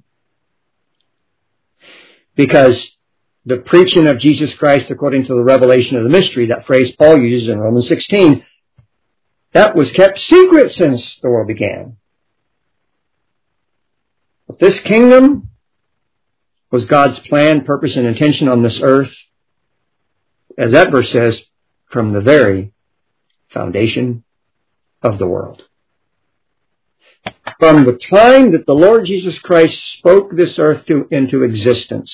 Because the preaching of Jesus Christ according to the revelation of the mystery, that phrase Paul uses in Romans sixteen, that was kept secret since the world began. But this kingdom was God's plan, purpose, and intention on this earth, as that verse says, from the very foundation of the world. From the time that the Lord Jesus Christ spoke this earth to, into existence,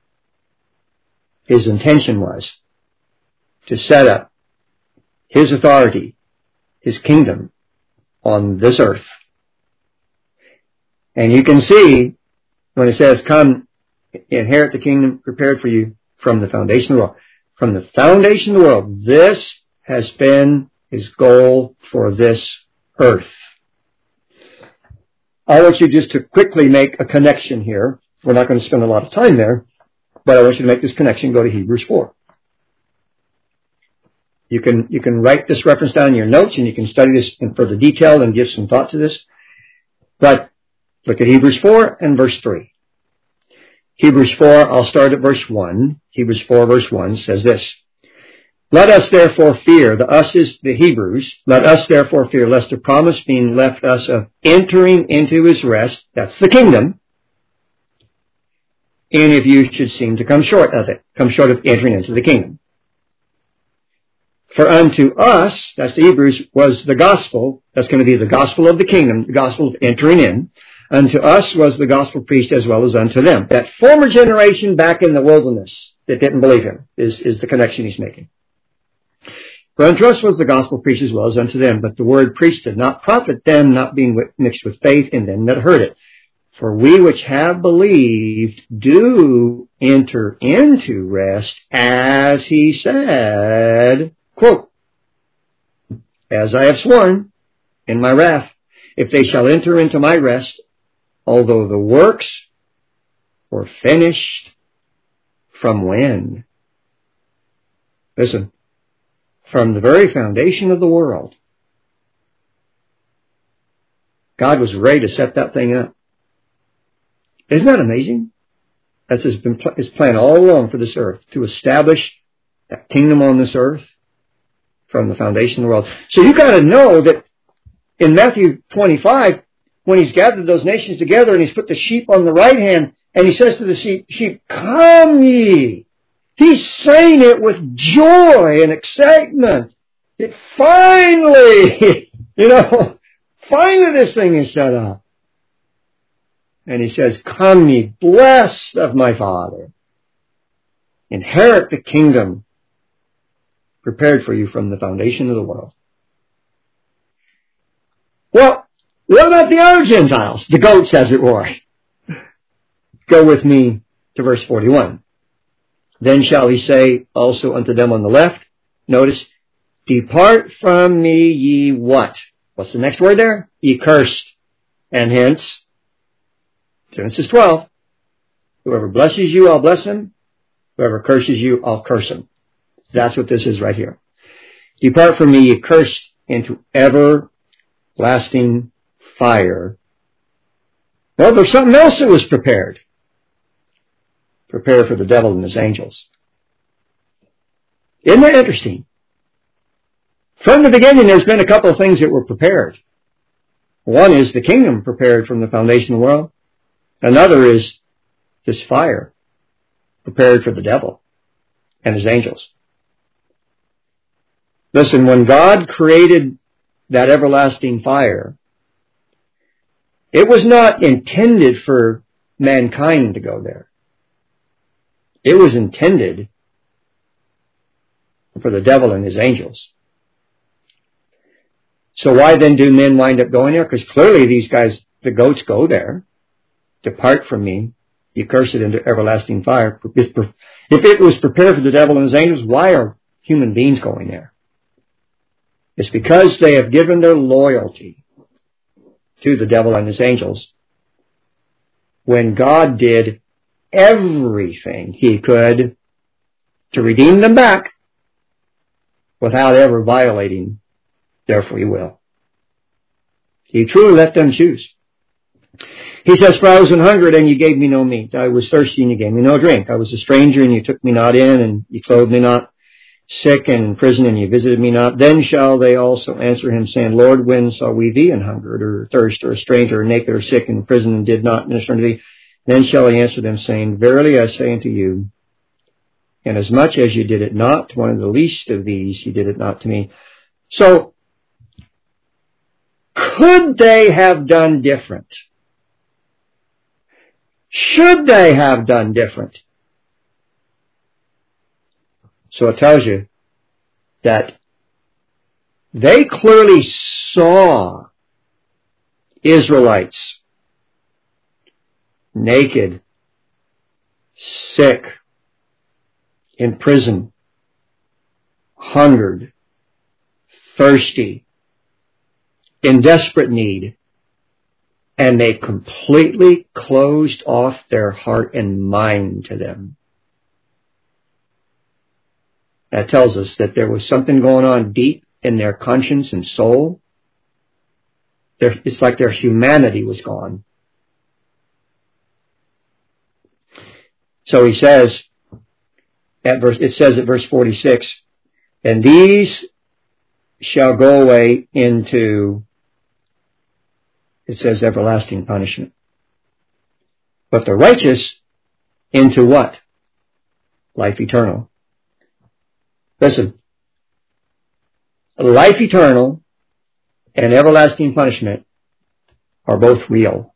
His intention was to set up His authority, His kingdom on this earth. And you can see when it says, Come, inherit the kingdom prepared for you from the foundation of the world. From the foundation of the world, this has been His goal for this earth. I want you just to quickly make a connection here. We're not going to spend a lot of time there, but I want you to make this connection. Go to Hebrews four. You can, you can write this reference down in your notes, and you can study this in further detail and give some thought to this. But look at Hebrews four and verse three. Hebrews four, I'll start at verse one. Hebrews four verse one says this. Let us therefore fear, the us is the Hebrews, let us therefore fear, lest the promise being left us of entering into His rest, that's the kingdom, any of you should seem to come short of it, come short of entering into the kingdom. For unto us, that's the Hebrews, was the gospel, that's going to be the gospel of the kingdom, the gospel of entering in. Unto us was the gospel preached as well as unto them. That former generation back in the wilderness that didn't believe Him is, is the connection he's making. For unto us was the gospel preached as well as unto them, but the word preached did not profit them, not being mixed with faith in them that heard it. For we which have believed do enter into rest, as he said, quote, as I have sworn in my wrath, if they shall enter into my rest, although the works were finished from when? Listen, from the very foundation of the world, God was ready to set that thing up. Isn't that amazing? That's his, been, his plan all along for this earth, to establish that kingdom on this earth from the foundation of the world. So you got to know that in Matthew twenty-five, when he's gathered those nations together and he's put the sheep on the right hand, and he says to the sheep, sheep, come ye. He's saying it with joy and excitement. It finally, you know, finally this thing is set up. And he says, come ye, blessed of my Father. Inherit the kingdom prepared for you from the foundation of the world. Well, what about the other Gentiles? The goats, as it were. Go with me to verse forty-one. Then shall he say also unto them on the left, notice, depart from me, ye what? What's the next word there? Ye cursed. And hence, Genesis twelve, whoever blesses you, I'll bless him. Whoever curses you, I'll curse him. That's what this is right here. Depart from me, ye cursed, into everlasting fire. Well, there's something else that was prepared. Prepared for the devil and his angels. Isn't that interesting? From the beginning, there's been a couple of things that were prepared. One is the kingdom prepared from the foundation of the world. Another is this fire prepared for the devil and his angels. Listen, when God created that everlasting fire, it was not intended for mankind to go there. It was intended for the devil and his angels. So why then do men wind up going there? Because clearly these guys, the goats, go there. Depart from me, you curse it into everlasting fire. If it was prepared for the devil and his angels, why are human beings going there? It's because they have given their loyalty to the devil and his angels when God did everything he could to redeem them back without ever violating their free will. He truly let them choose. He says, for I was an hungered and you gave me no meat. I was thirsty and you gave me no drink. I was a stranger and you took me not in, and you clothed me not. Sick and in prison and you visited me not. Then shall they also answer him, saying, Lord, when saw we thee an hungered or thirst or a stranger or naked or sick in prison and did not minister unto thee? Then shall he answer them, saying, verily I say unto you, inasmuch as you did it not to one of the least of these, you did it not to me. So, could they have done different? Should they have done different? So it tells you that they clearly saw Israelites naked, sick, in prison, hungered, thirsty, in desperate need, and they completely closed off their heart and mind to them. That tells us that there was something going on deep in their conscience and soul. Their, it's like their humanity was gone. So he says, at verse, it says at verse forty-six, and these shall go away into, it says, everlasting punishment. But the righteous into what? Life eternal. Listen, life eternal and everlasting punishment are both real.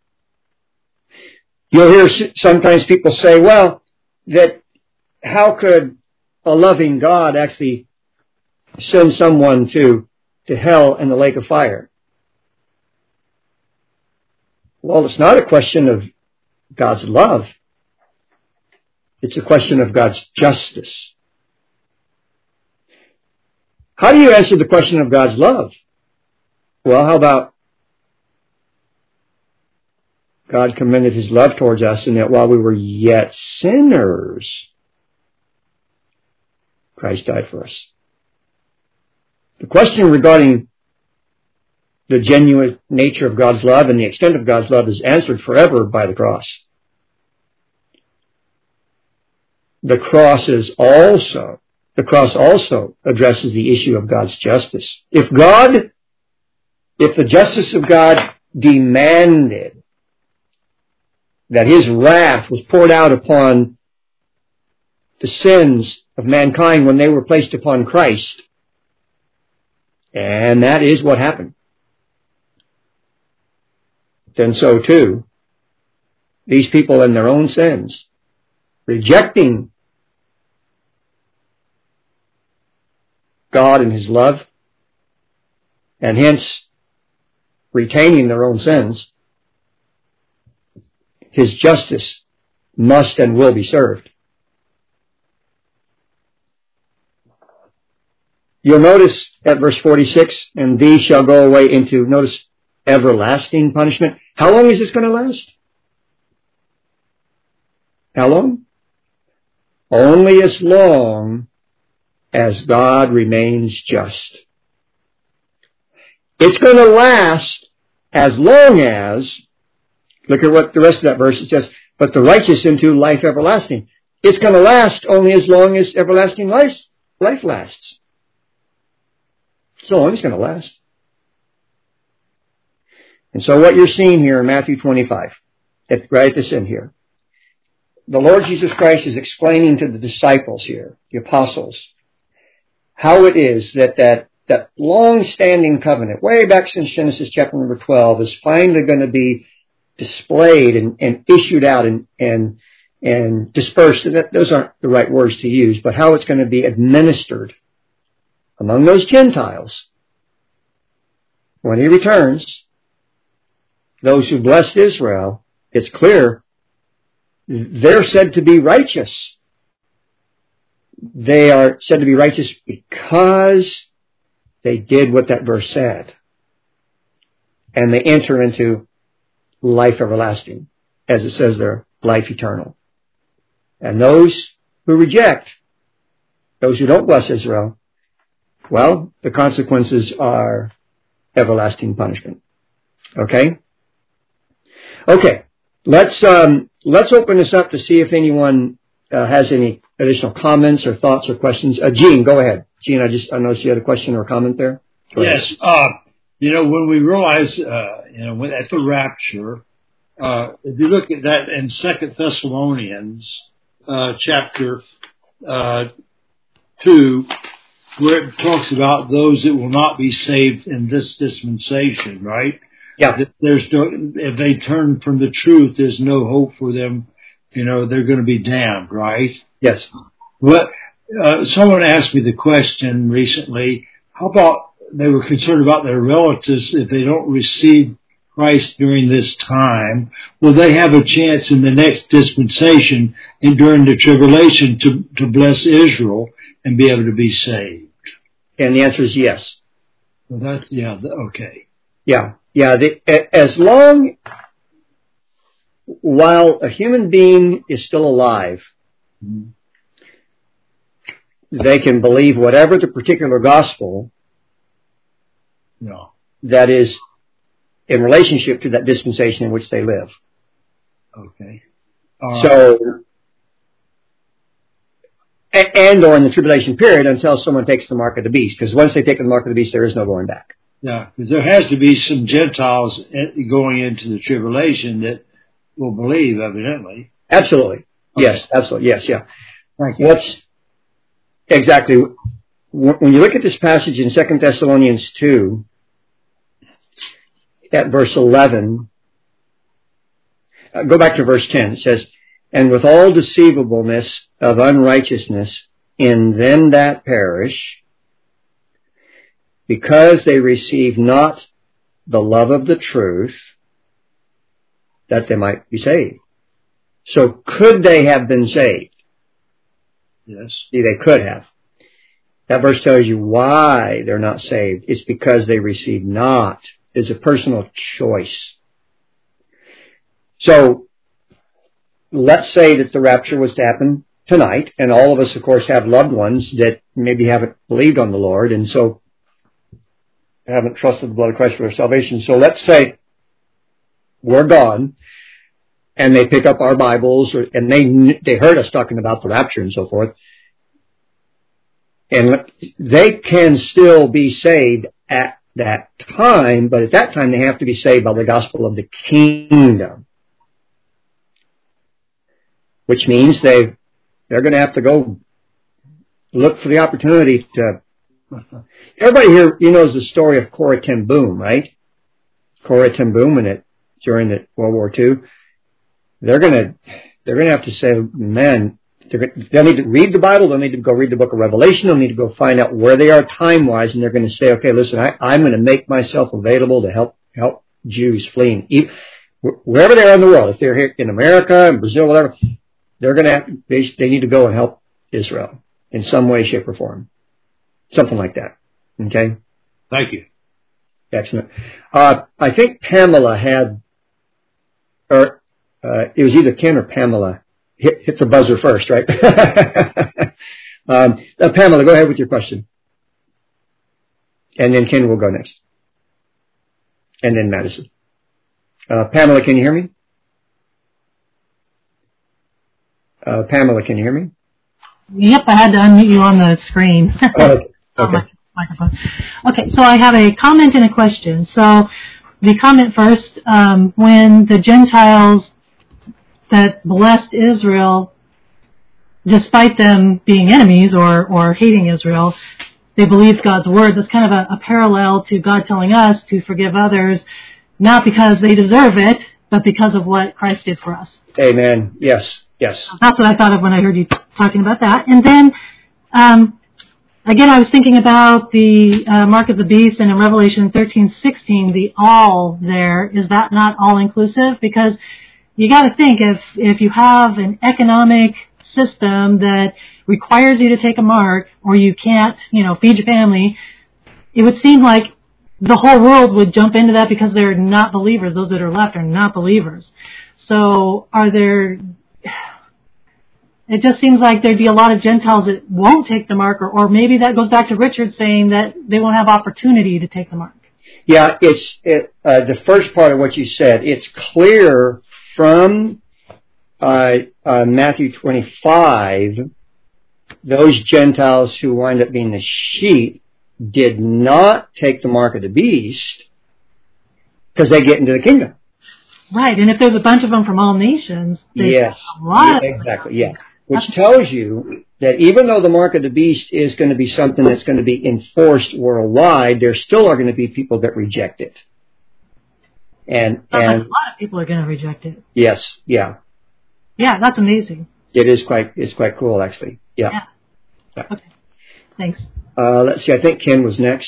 You'll hear sometimes people say, well, that how could a loving God actually send someone to, to hell and the lake of fire? Well, it's not a question of God's love. It's a question of God's justice. How do you answer the question of God's love? Well, how about God commended His love towards us in that while we were yet sinners, Christ died for us. The question regarding the genuine nature of God's love and the extent of God's love is answered forever by the cross. The cross is also, the cross also addresses the issue of God's justice. If God, if the justice of God demanded that His wrath was poured out upon the sins of mankind when they were placed upon Christ, and that is what happened, then so too, these people in their own sins, rejecting God and His love, and hence retaining their own sins, His justice must and will be served. You'll notice at verse forty-six, and these shall go away into, notice, everlasting punishment. How long is this going to last? How long? Only as long as God remains just. It's going to last as long as, look at what the rest of that verse it says, but the righteous into life everlasting. It's going to last only as long as everlasting life, life lasts. So long it's going to last. And so what you're seeing here in Matthew twenty-five, at, right at this end here, the Lord Jesus Christ is explaining to the disciples here, the apostles, how it is that that, that long-standing covenant, way back since Genesis chapter number twelve, is finally going to be displayed and, and issued out and, and, and dispersed. And that, those aren't the right words to use, but how it's going to be administered among those Gentiles when He returns. Those who blessed Israel, it's clear, they're said to be righteous. They are said to be righteous because they did what that verse said. And they enter into life everlasting, as it says there, life eternal. And those who reject, those who don't bless Israel, well, the consequences are everlasting punishment. Okay? Okay, let's um, let's open this up to see if anyone uh, has any additional comments or thoughts or questions. Uh, Gene, go ahead. Gene, I just I noticed you had a question or a comment there. Go yes, uh, you know, when we realize, uh, you know, when at the rapture, uh, if you look at that in Second Thessalonians uh, chapter uh, two, where it talks about those that will not be saved in this dispensation, right? Yeah. There's no, if they turn from the truth, there's no hope for them. You know, they're going to be damned, right? Yes. What, uh, someone asked me the question recently, how about they were concerned about their relatives if they don't receive Christ during this time, will they have a chance in the next dispensation and during the tribulation to, to bless Israel and be able to be saved? And the answer is yes. Well, that's, yeah, okay. Yeah. Yeah, the, as long, while a human being is still alive, mm-hmm. they can believe whatever the particular gospel no. that is in relationship to that dispensation in which they live. Okay. Uh, so, and or in the tribulation period until someone takes the mark of the beast, because once they take the mark of the beast, there is no going back. Yeah, because there has to be some Gentiles going into the tribulation that will believe, evidently. Absolutely. Okay. Yes, absolutely. Yes, yeah. Thank you. What's exactly, when you look at this passage in Second Thessalonians two, at verse eleven, uh, go back to verse ten. It says, and with all deceivableness of unrighteousness in them that perish, because they receive not the love of the truth, that they might be saved. So could they have been saved? Yes. See, they could have. That verse tells you why they're not saved. It's because they receive not. It's a personal choice. So let's say that the rapture was to happen tonight, and all of us, of course, have loved ones that maybe haven't believed on the Lord, and so haven't trusted the blood of Christ for their salvation. So let's say we're gone, and they pick up our Bibles, or, and they they heard us talking about the rapture and so forth, and they can still be saved at that time, but at that time they have to be saved by the gospel of the kingdom, which means they they're going to have to go look for the opportunity to. Everybody here, you knows the story of Corrie ten Boom, right? Corrie ten Boom, and it during the World War Two. They're gonna, they're gonna have to say, man, they're, they'll need to read the Bible. They'll need to go read the Book of Revelation. They'll need to go find out where they are time wise, and they're going to say, okay, listen, I, I'm going to make myself available to help help Jews fleeing wherever they are in the world. If they're here in America, in Brazil, whatever, they're going to have, they, they need to go and help Israel in some way, shape, or form, something like that. Okay. Thank you. Excellent. Uh, I think Pamela had, or. Uh, it was either Ken or Pamela. Hit, hit the buzzer first, right? um, uh, Pamela, go ahead with your question. And then Ken will go next. And then Madison. Uh, Pamela, can you hear me? Uh, Pamela, can you hear me? Yep, I had to unmute you on the screen. Oh, okay. On my microphone. Okay, so I have a comment and a question. So the comment first, um, when the Gentiles that blessed Israel, despite them being enemies or, or hating Israel, they believed God's word. That's kind of a, a parallel to God telling us to forgive others, not because they deserve it, but because of what Christ did for us. Amen. Yes, yes. That's what I thought of when I heard you talking about that. And then, um, again, I was thinking about the uh, mark of the beast, and in Revelation thirteen sixteen, the all there, is that not all-inclusive? Because you got to think, if if you have an economic system that requires you to take a mark, or you can't, you know, feed your family, it would seem like the whole world would jump into that because they're not believers. Those that are left are not believers. So are there... It just seems like there'd be a lot of Gentiles that won't take the mark, or, or maybe that goes back to Richard saying that they won't have opportunity to take the mark. Yeah, it's it, uh, the first part of what you said. It's clear from uh, uh, Matthew twenty-five, those Gentiles who wind up being the sheep did not take the mark of the beast because they get into the kingdom. Right, and if there's a bunch of them from all nations, there's yes, a lot yeah, of exactly, yeah. Which tells you that even though the mark of the beast is going to be something that's going to be enforced worldwide, there still are going to be people that reject it. And, and like a lot of people are going to reject it. Yes, yeah. Yeah, that's amazing. It is quite, it's quite cool, actually. Yeah. Yeah. yeah. Okay. Thanks. Uh, let's see, I think Ken was next.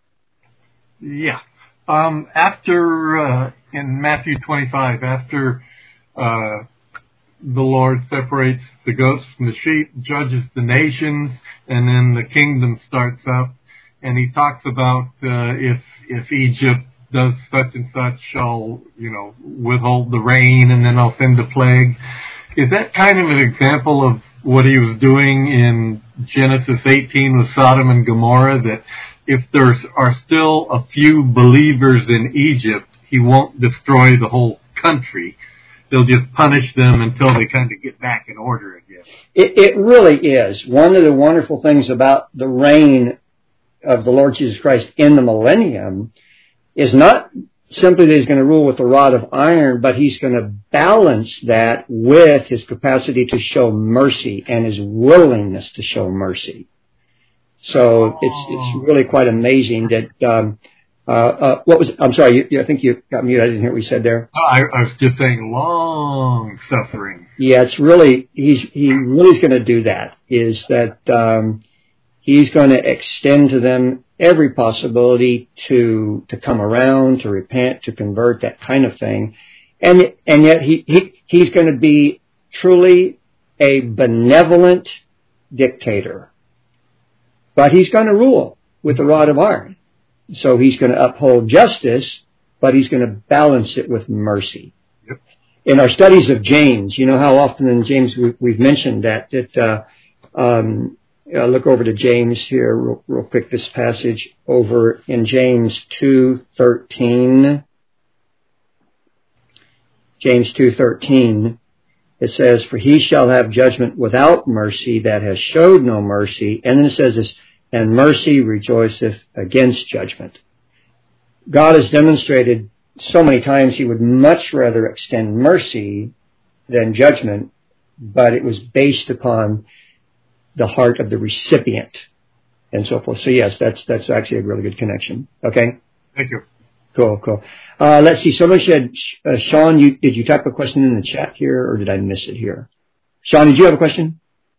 Yeah. Um, after, uh, in Matthew twenty-five, after, uh, the Lord separates the goats from the sheep, judges the nations, and then the kingdom starts up, and he talks about, uh, if, if Egypt does such and such, I'll, you know, withhold the rain, and then I'll send a plague. Is that kind of an example of what he was doing in Genesis eighteen with Sodom and Gomorrah, that if there are still a few believers in Egypt, he won't destroy the whole country. He'll just punish them until they kind of get back in order again. It, it really is. One of the wonderful things about the reign of the Lord Jesus Christ in the millennium is not simply that he's going to rule with a rod of iron, but he's going to balance that with his capacity to show mercy and his willingness to show mercy. So it's it's really quite amazing that, um, uh, uh, what was, I'm sorry, you, you, I think you got muted. I didn't hear what you said there. I, I was just saying long suffering. Yeah, it's really, he's, he really is going to do that, is that, um, he's going to extend to them every possibility to to come around, to repent, to convert, that kind of thing. And and yet he, he he's going to be truly a benevolent dictator. But he's going to rule with a rod of iron. So he's going to uphold justice, but he's going to balance it with mercy. Yep. In our studies of James, you know how often in James we, we've mentioned that, that uh, um, uh, look over to James here real, real quick, this passage over in James two thirteen. James two thirteen. It says, for he shall have judgment without mercy that has showed no mercy. And then it says this, and mercy rejoiceth against judgment. God has demonstrated so many times he would much rather extend mercy than judgment, but it was based upon the heart of the recipient and so forth. So yes, that's that's actually a really good connection. Okay? Thank you. Cool, cool. Uh, let's see. Somebody said, uh, Sean, you, did you type a question in the chat here, or did I miss it here? Sean, did you have a question?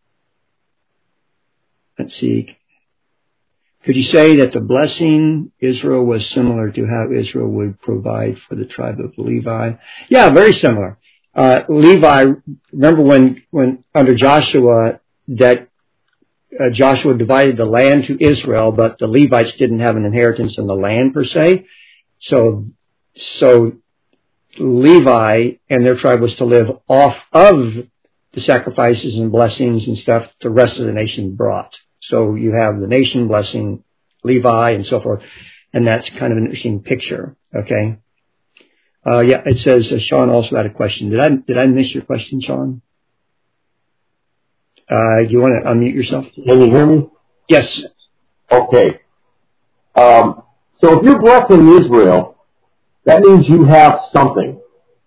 Let's see. Could you say that the blessing Israel was similar to how Israel would provide for the tribe of Levi? Yeah, very similar. Uh, Levi, remember when, when under Joshua, that uh, Joshua divided the land to Israel, but the Levites didn't have an inheritance in the land per se. So, so Levi and their tribe was to live off of the sacrifices and blessings and stuff the rest of the nation brought. So you have the nation blessing Levi and so forth, and that's kind of an interesting picture. Okay. Uh, yeah, it says uh, Sean also had a question. Did I did I miss your question, Sean? Uh, you want to unmute yourself? Can you hear me? Yes. Okay. Um. So if you're blessing Israel, that means you have something.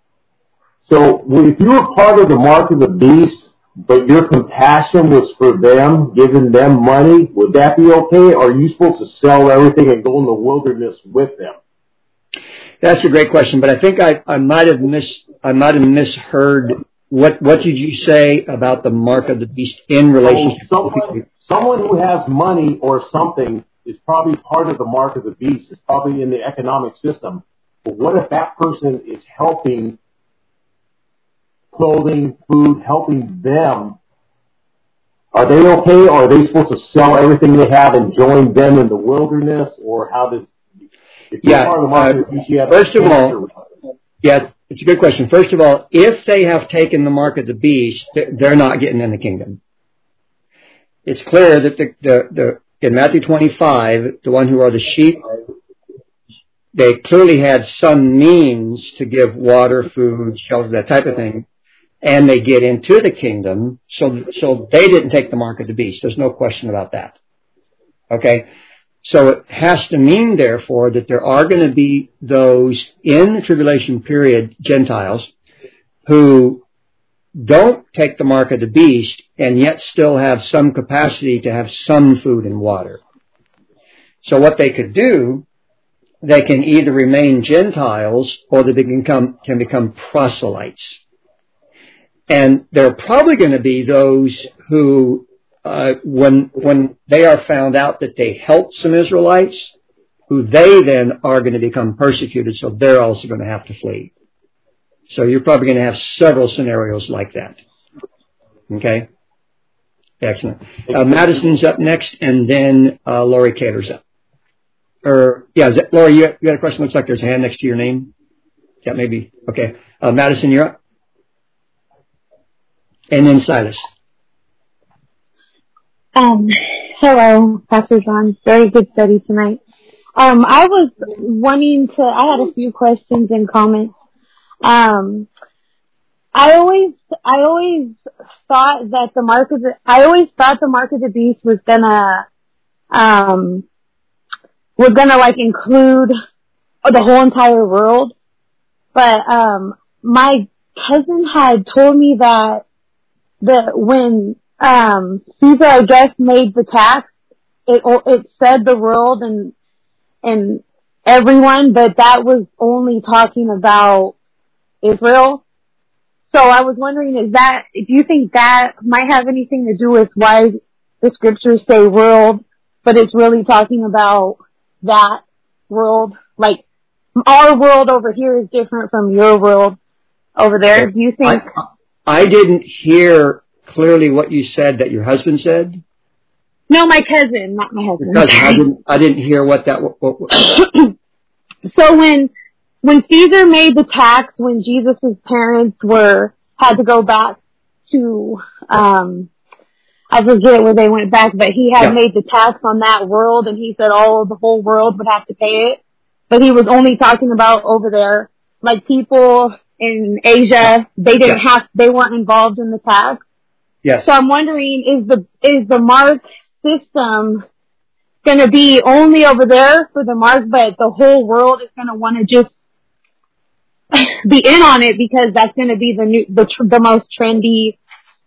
So if you were part of the mark of the beast, but your compassion was for them, giving them money, would that be okay? Or are you supposed to sell everything and go in the wilderness with them? That's a great question, but I think I, I might have mis I might have misheard. What what did you say about the mark of the beast in relationship? So someone, someone who has money or something is probably part of the mark of the beast. It's probably in the economic system. But what if that person is helping clothing, food, helping them? Are they okay, or are they supposed to sell everything they have and join them in the wilderness? Or how does... If yeah, part of the mark of the beast, you have first of all, yeah, it's a good question. First of all, if they have taken the mark of the beast, they're not getting in the kingdom. It's clear that the, the, the in Matthew twenty-five, the one who are the sheep, they clearly had some means to give water, food, shelter, that type of thing, and they get into the kingdom, so so they didn't take the mark of the beast. There's no question about that. Okay? So it has to mean, therefore, that there are going to be those in the tribulation period, Gentiles, who don't take the mark of the beast and yet still have some capacity to have some food and water. So what they could do, they can either remain Gentiles or they can become, can become proselytes. And there are probably going to be those who, uh, when, when they are found out that they helped some Israelites, who they then are going to become persecuted, so they're also going to have to flee. So you're probably going to have several scenarios like that. Okay? Excellent. Uh, Madison's up next, and then uh, Lori Kaler's up. Or, yeah, is that, Lori, you, you got a question? Looks like there's a hand next to your name. Yeah, maybe. Okay. Uh, Madison, you're up. And then Silas. Um, hello, Pastor John. Very good study tonight. Um, I was wanting to, I had a few questions and comments. Um, I always, I always thought that the mark of the, I always thought the mark of the beast was gonna, um, was gonna like include the whole entire world. But, um, my cousin had told me that, that when, um, Caesar, I guess, made the tax, it, it said the world and, and everyone, but that was only talking about Israel. So I was wondering, is that, do you think that might have anything to do with why the scriptures say world but it's really talking about that world. Like, our world over here is different from your world over there. Do you think? I, I didn't hear clearly what you said that your husband said. No, my cousin, not my husband. Your cousin. I didn't. I didn't hear what that. What, what, So when when Caesar made the tax, when Jesus' parents were had to go back to, um, I forget where they went back, but he had yeah. made the tax on that world, and he said all the whole world would have to pay it. But he was only talking about over there, like people in Asia, they didn't yeah. have, they weren't involved in the tax. Yes. So I'm wondering, is the is the mark system going to be only over there for the mark, but the whole world is going to want to just be in on it because that's going to be the new, the tr- the most trendy.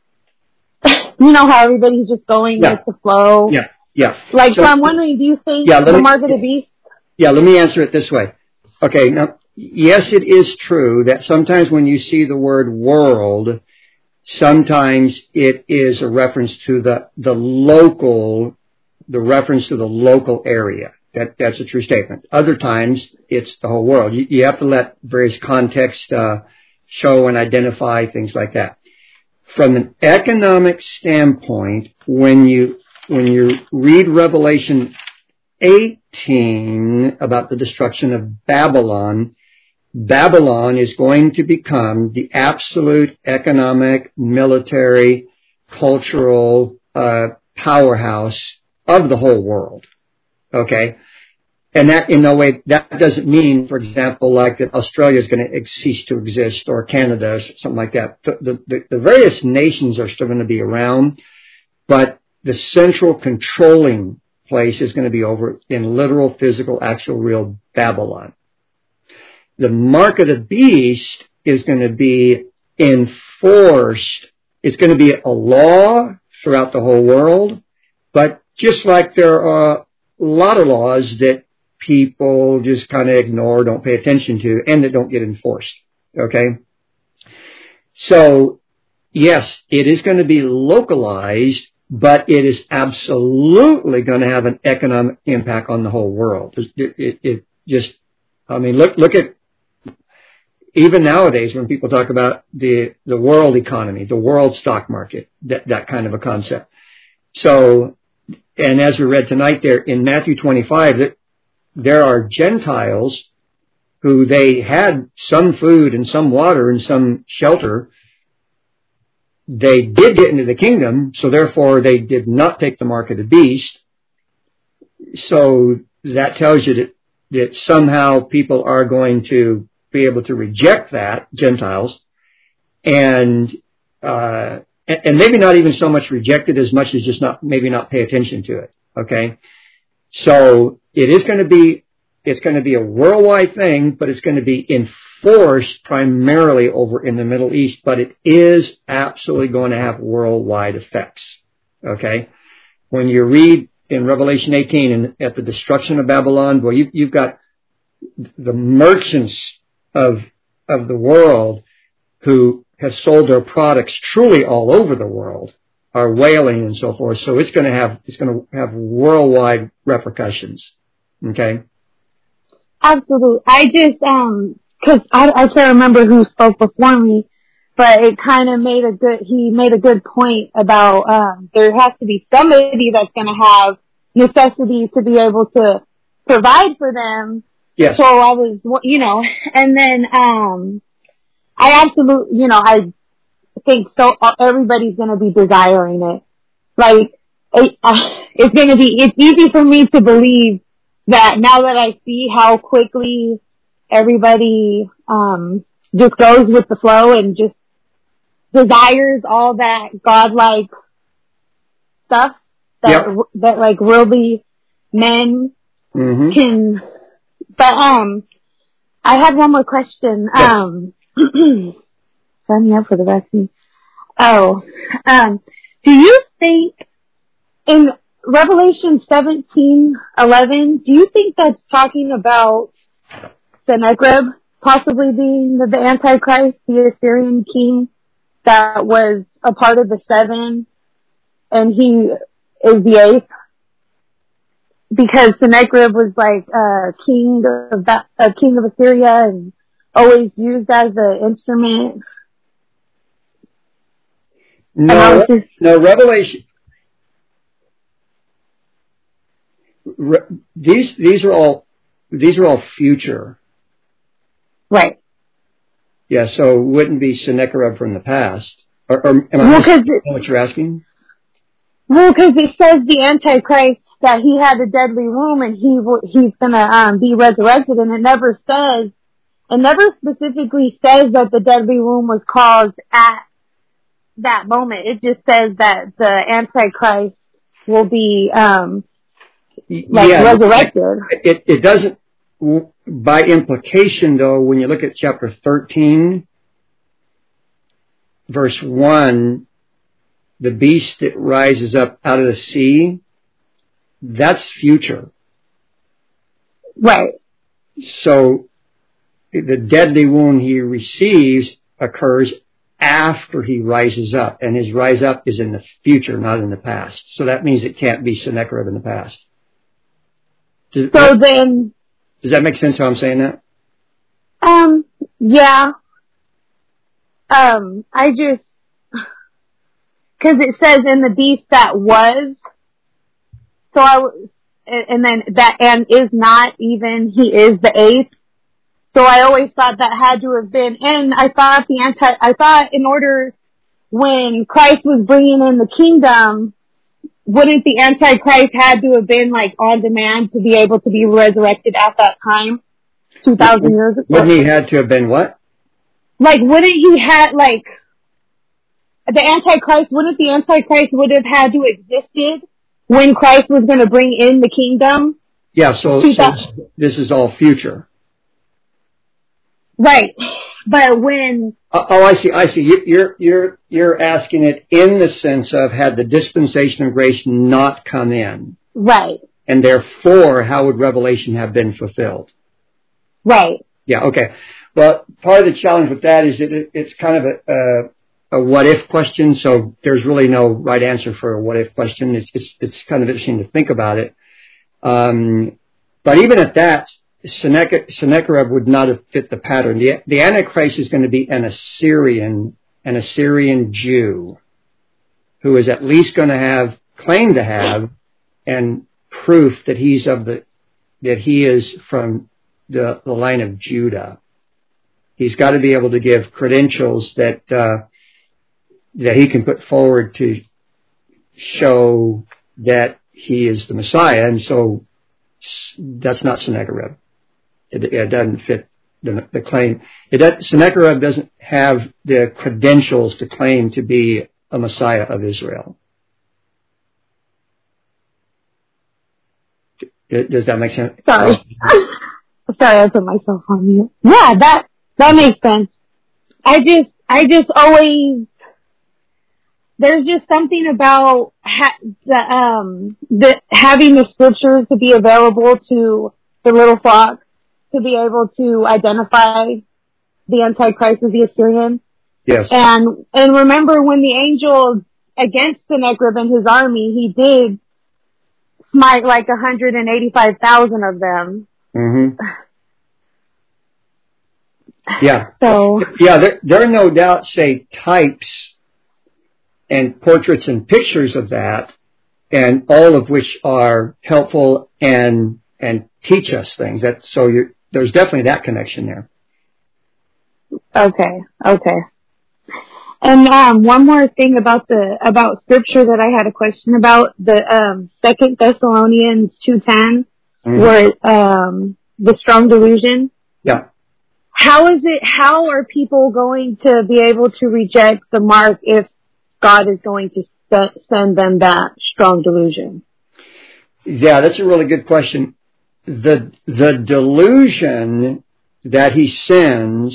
You know how everybody's just going yeah. with the flow. Yeah, yeah. Like, so, so I'm wondering, do you think yeah, the me, mark of the beast? Yeah, let me answer it this way. Okay, now, yes, it is true that sometimes when you see the word world, sometimes it is a reference to the the local, the reference to the local area. That that's a true statement. Other times, it's the whole world. You, you have to let various context uh, show and identify things like that. From an economic standpoint, when you when you read Revelation eighteen about the destruction of Babylon, Babylon is going to become the absolute economic, military, cultural uh, powerhouse of the whole world. Okay? And that, in no way, that doesn't mean, for example, like that Australia is going to cease to exist or Canada or something like that. The, the, the various nations are still going to be around, but the central controlling place is going to be over in literal, physical, actual, real Babylon. The mark of the beast is going to be enforced. It's going to be a law throughout the whole world, but just like there are a lot of laws that people just kind of ignore, don't pay attention to, and that don't get enforced. Okay? So, yes, it is going to be localized, but it is absolutely going to have an economic impact on the whole world. It, it, it just, I mean, look, look at, even nowadays when people talk about the, the world economy, the world stock market, that, that kind of a concept. So, and as we read tonight there in Matthew twenty-five, that there are Gentiles who they had some food and some water and some shelter. They did get into the kingdom, so therefore they did not take the mark of the beast. So that tells you that, that somehow people are going to be able to reject that, Gentiles, and uh, and maybe not even so much reject it as much as just not maybe not pay attention to it. Okay, so it is going to be it's going to be a worldwide thing, but it's going to be enforced primarily over in the Middle East. But it is absolutely going to have worldwide effects. Okay, when you read in Revelation eighteen and at the destruction of Babylon, well, you, you've got the merchants of of the world who have sold their products truly all over the world are wailing and so forth. So it's going to have it's going to have worldwide repercussions. Okay. Absolutely. I just um because I I can't remember who spoke before me, but it kind of made a good he made a good point about um there has to be somebody that's going to have necessities to be able to provide for them. Yes. So I was, you know, and then um I absolutely, you know, I think so. Everybody's going to be desiring it. Like it, uh, it's going to be. It's easy for me to believe that now that I see how quickly everybody um just goes with the flow and just desires all that godlike stuff that Yep. that like worldly men Mm-hmm. can. But um, I had one more question. Yes. Um, sign me up for the vaccine. Oh, um, do you think in Revelation seventeen eleven, do you think that's talking about Sennacherib possibly being the, the Antichrist, the Assyrian king that was a part of the seven, and he is the eighth? because Sennacherib was like a king of that, a king of Assyria, and always used as the instrument. No, just, no, Revelation. Re, these these are all these are all future. Right. Yeah, so it wouldn't be Sennacherib from the past. Or, or am I well, understanding what you're asking? Well, because it says the Antichrist that he had a deadly wound and he he's gonna um, be resurrected, and it never says, it never specifically says that the deadly wound was caused at that moment. It just says that the Antichrist will be um, like yeah, resurrected. It it doesn't. By implication, though, when you look at chapter thirteen, verse one, the beast that rises up out of the sea, that's future. Right. So the deadly wound he receives occurs after he rises up, and his rise up is in the future, not in the past. So that means it can't be Sennacherib in the past. Does, so that, then... Does that make sense how I'm saying that? Um, yeah. Um, I just... Because it says in the beast that was, so I, and then that and is not even, he is the eighth. So I always thought that had to have been, and I thought the anti, I thought in order, when Christ was bringing in the kingdom, wouldn't the Antichrist had to have been like on demand to be able to be resurrected at that time, two thousand years ago? Wouldn't he had to have been what? Like, wouldn't he had like, the Antichrist, wouldn't the Antichrist would have had to existed when Christ was going to bring in the kingdom? Yeah, so, so this is all future. Right. But when... Oh, oh, I see, I see. You're, you're, you're asking it in the sense of had the dispensation of grace not come in. Right. And therefore, how would Revelation have been fulfilled? Right. Yeah, okay. Well, part of the challenge with that is that it, it's kind of a... a a what-if question, so there's really no right answer for a what-if question. It's, it's, it's kind of interesting to think about it. Um, but even at that, Sennacherib would not have fit the pattern. The, the Antichrist is going to be an Assyrian, an Assyrian Jew, who is at least going to have, claim to have, and proof that he's of the, that he is from the, the line of Judah. He's got to be able to give credentials that, uh, that he can put forward to show that he is the Messiah, and so that's not Sennacherib. It, it doesn't fit the, the claim. It does, Sennacherib doesn't have the credentials to claim to be a Messiah of Israel. Does that make sense? Sorry. Sorry, I put myself on mute. Yeah, that, that makes sense. I just, I just always, there's just something about ha- the, um, the, having the scriptures to be available to the little flock to be able to identify the Antichrist as the Assyrian. Yes. And, and remember when the angel against Sennacherib and his army, he did smite like one hundred eighty-five thousand of them. Mm-hmm. Yeah. So. Yeah, there, there are no doubt, say, types and portraits and pictures of that, and all of which are helpful and and teach us things. That so you're, there's definitely that connection there. Okay, okay. And um, one more thing about the about scripture that I had a question about, the um, Second Thessalonians two ten, mm-hmm. where um, the strong delusion. Yeah. How is it? How are people going to be able to reject the mark if God is going to send them that strong delusion? Yeah, that's a really good question. The the delusion that he sends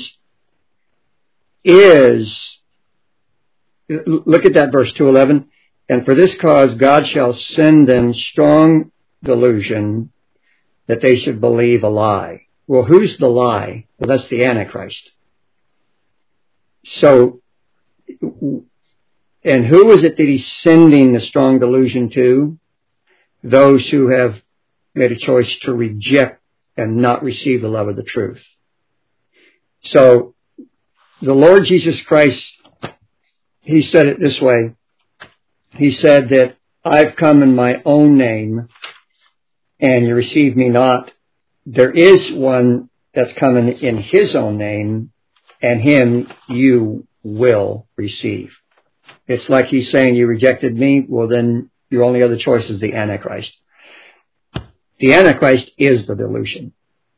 is, look at that verse two eleven, and for this cause God shall send them strong delusion that they should believe a lie. Well, who's the lie? Well, that's the Antichrist. So, and who is it that he's sending the strong delusion to? Those who have made a choice to reject and not receive the love of the truth. So the Lord Jesus Christ, he said it this way. He said that I've come in my own name and you receive me not. There is one that's coming in his own name and him you will receive. It's like he's saying you rejected me. Well, then your only other choice is the Antichrist. The Antichrist is the delusion.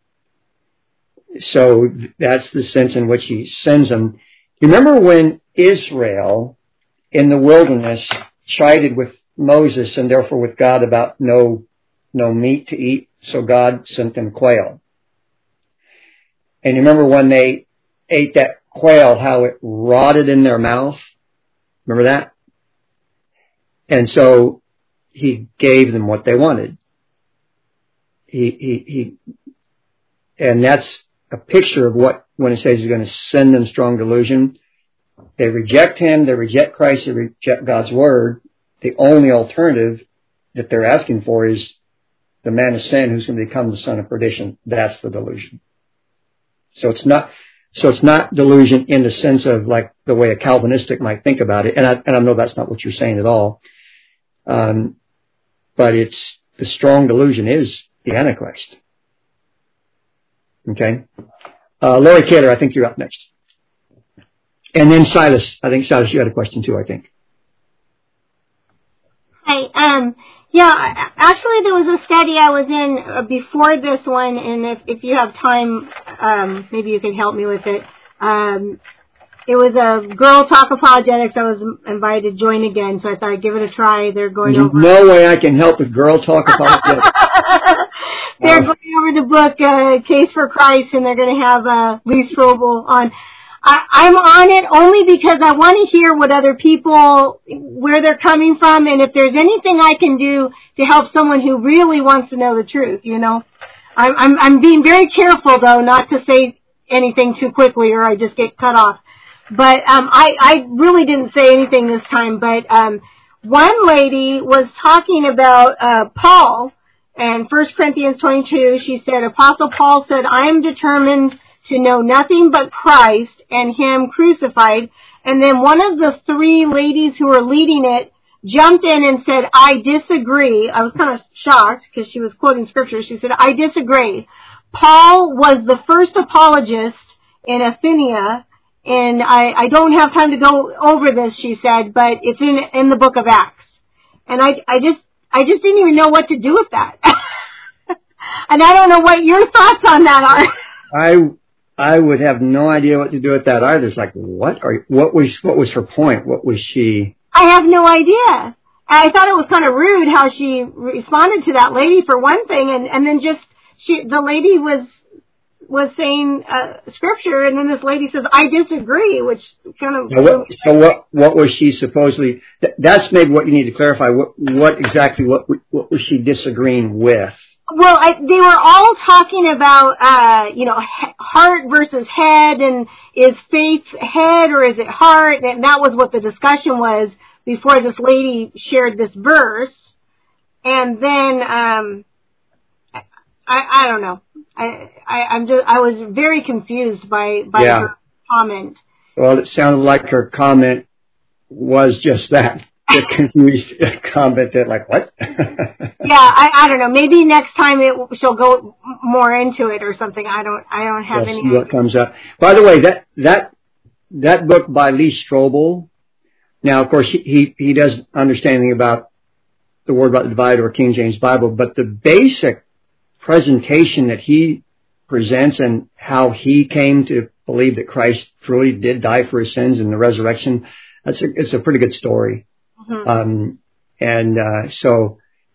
So that's the sense in which he sends them. You remember when Israel in the wilderness chided with Moses and therefore with God about no, no meat to eat, so God sent them quail. And you remember when they ate that quail, how it rotted in their mouth? Remember that? And so he gave them what they wanted. He, he, he, and that's a picture of what, when it says he's going to send them strong delusion. They reject him, they reject Christ, they reject God's word. The only alternative that they're asking for is the man of sin who's going to become the son of perdition. That's the delusion. So it's not, so it's not delusion in the sense of like the way a Calvinistic might think about it. And I, and I know that's not what you're saying at all. Um, but it's, the strong delusion is the Antichrist. Okay? Uh, Lori Kaler, I think you're up next. And then Silas. I think, Silas, you had a question too, I think. Hi. Um, yeah, actually there was a study I was in uh, before this one, and if, if you have time, um, maybe you could help me with it. Um, it was a Girl Talk Apologetics. I was invited to join again, so I thought I'd give it a try. They're going There's over... no way I can help with Girl Talk Apologetics. They're going over the book, uh, Case for Christ, and they're going to have uh, Lee Strobel on. I, I'm on it only because I want to hear what other people, where they're coming from, and if there's anything I can do to help someone who really wants to know the truth, you know. I'm, I'm, I'm being very careful, though, not to say anything too quickly or I just get cut off. But um, I, I really didn't say anything this time, but um, one lady was talking about uh, Paul, and First Corinthians twenty-two, she said, Apostle Paul said, I am determined to know nothing but Christ and him crucified. And then one of the three ladies who were leading it jumped in and said, I disagree. I was kind of shocked because she was quoting scripture. She said, I disagree. Paul was the first apologist in Athenia, and I, I don't have time to go over this, she said, but it's in in the book of Acts. And I, I just I just didn't even know what to do with that. And I don't know what your thoughts on that are. I I would have no idea what to do with that either. It's like, what are what was what was her point? What was she? I have no idea. I thought it was kind of rude how she responded to that lady for one thing, and and then just she the lady was was saying uh, scripture, and then this lady says, I disagree, which kind of... So what, so what, what was she supposedly... Th- that's maybe what you need to clarify. What, what exactly, what, what was she disagreeing with? Well, I, they were all talking about, uh, you know, he- heart versus head, and is faith head or is it heart? And that was what the discussion was before this lady shared this verse. And then, um, I, I don't know. I, I, I'm just, I was very confused by, by yeah. her comment. Well, it sounded like her comment was just that. The confused comment that, like, what? Yeah, I, I don't know. Maybe next time it, she'll go more into it or something. I don't, I don't have Yes, any. See what comes up. By the way, that, that, that book by Lee Strobel. Now, of course, he, he, he doesn't understand anything about the Word About the Divide or King James Bible, but the basic presentation that he presents and how he came to believe that Christ truly did die for his sins and the resurrection, that's a, it's a pretty good story. Mm-hmm. Um, and, uh, so,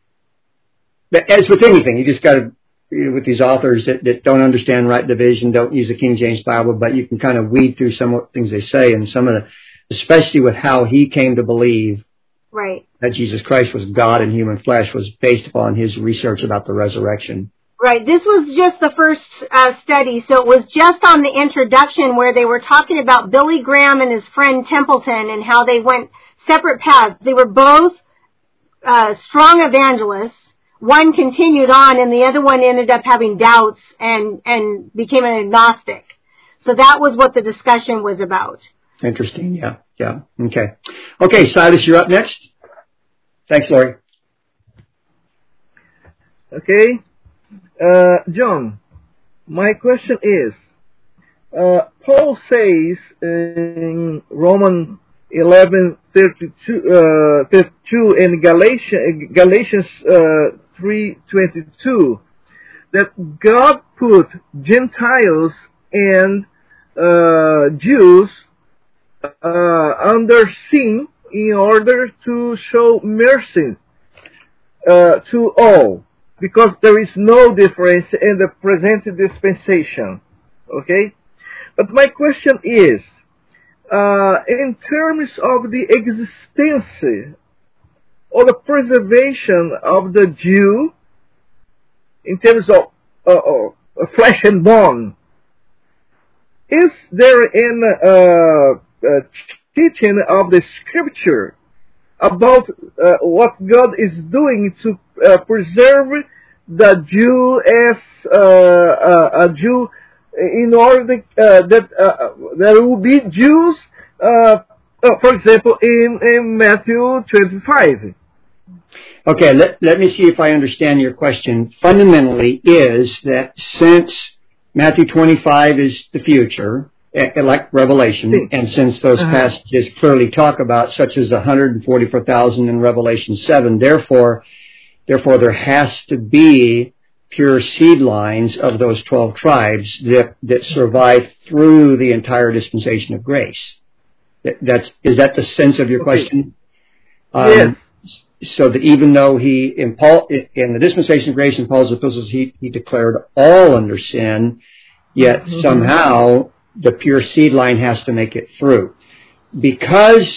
as with anything, you just gotta, you know, with these authors that, that don't understand right division, don't use the King James Bible, but you can kind of weed through some of the things they say, and some of the, especially with how he came to believe right. that Jesus Christ was God in human flesh was based upon his research about the resurrection. Right. This was just the first uh, study, so it was just on the introduction where they were talking about Billy Graham and his friend Templeton and how they went separate paths. They were both uh, strong evangelists, one continued on and the other one ended up having doubts and, and became an agnostic. So that was what the discussion was about. Interesting. Yeah. Yeah. Okay. Okay. Silas, you're up next. Thanks, Lori. Okay. Uh, John, my question is, uh, Paul says in Romans eleven thirty-two, uh, thirty-two and Galatians, Galatians uh, three twenty-two that God put Gentiles and uh, Jews uh, under sin in order to show mercy uh, to all, because there is no difference in the present dispensation. Okay? But my question is, uh, in terms of the existence or the preservation of the Jew, in terms of uh, uh, flesh and bone, is there an uh, uh, teaching of the Scripture about uh, what God is doing to uh, preserve the Jew as uh, uh, a Jew, in order uh, that uh, there will be Jews, uh, uh, for example, in, in Matthew twenty-five? Okay, let, let me see if I understand your question. Fundamentally is that since Matthew twenty-five is the future, like Revelation, and since those uh-huh. passages clearly talk about such as one hundred forty-four thousand in Revelation seven, therefore, therefore there has to be pure seed lines of those twelve tribes that, that survive through the entire dispensation of grace. That, that's, is that the sense of your okay. question? Um, yes. So that even though he, in Paul, in the dispensation of grace in Paul's epistles, he, he declared all under sin, yet mm-hmm. somehow the pure seed line has to make it through. Because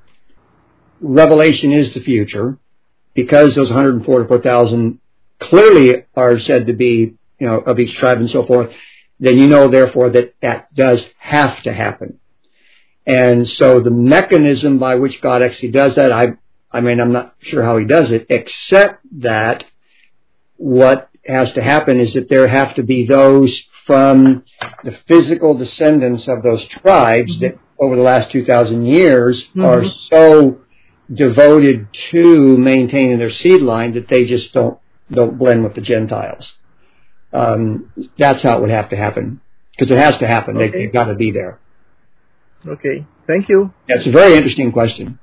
Revelation is the future, because those one hundred forty-four thousand clearly are said to be, you know, of each tribe and so forth, then you know, therefore, that that does have to happen. And so the mechanism by which God actually does that, I, I mean, I'm not sure how he does it, except that what has to happen is that there have to be those from the physical descendants of those tribes mm-hmm. that over the last two thousand years mm-hmm. are so devoted to maintaining their seed line that they just don't don't blend with the Gentiles. Um, that's how it would have to happen, because it has to happen. Okay. They, they've got to be there. Okay, thank you. That's a very interesting question.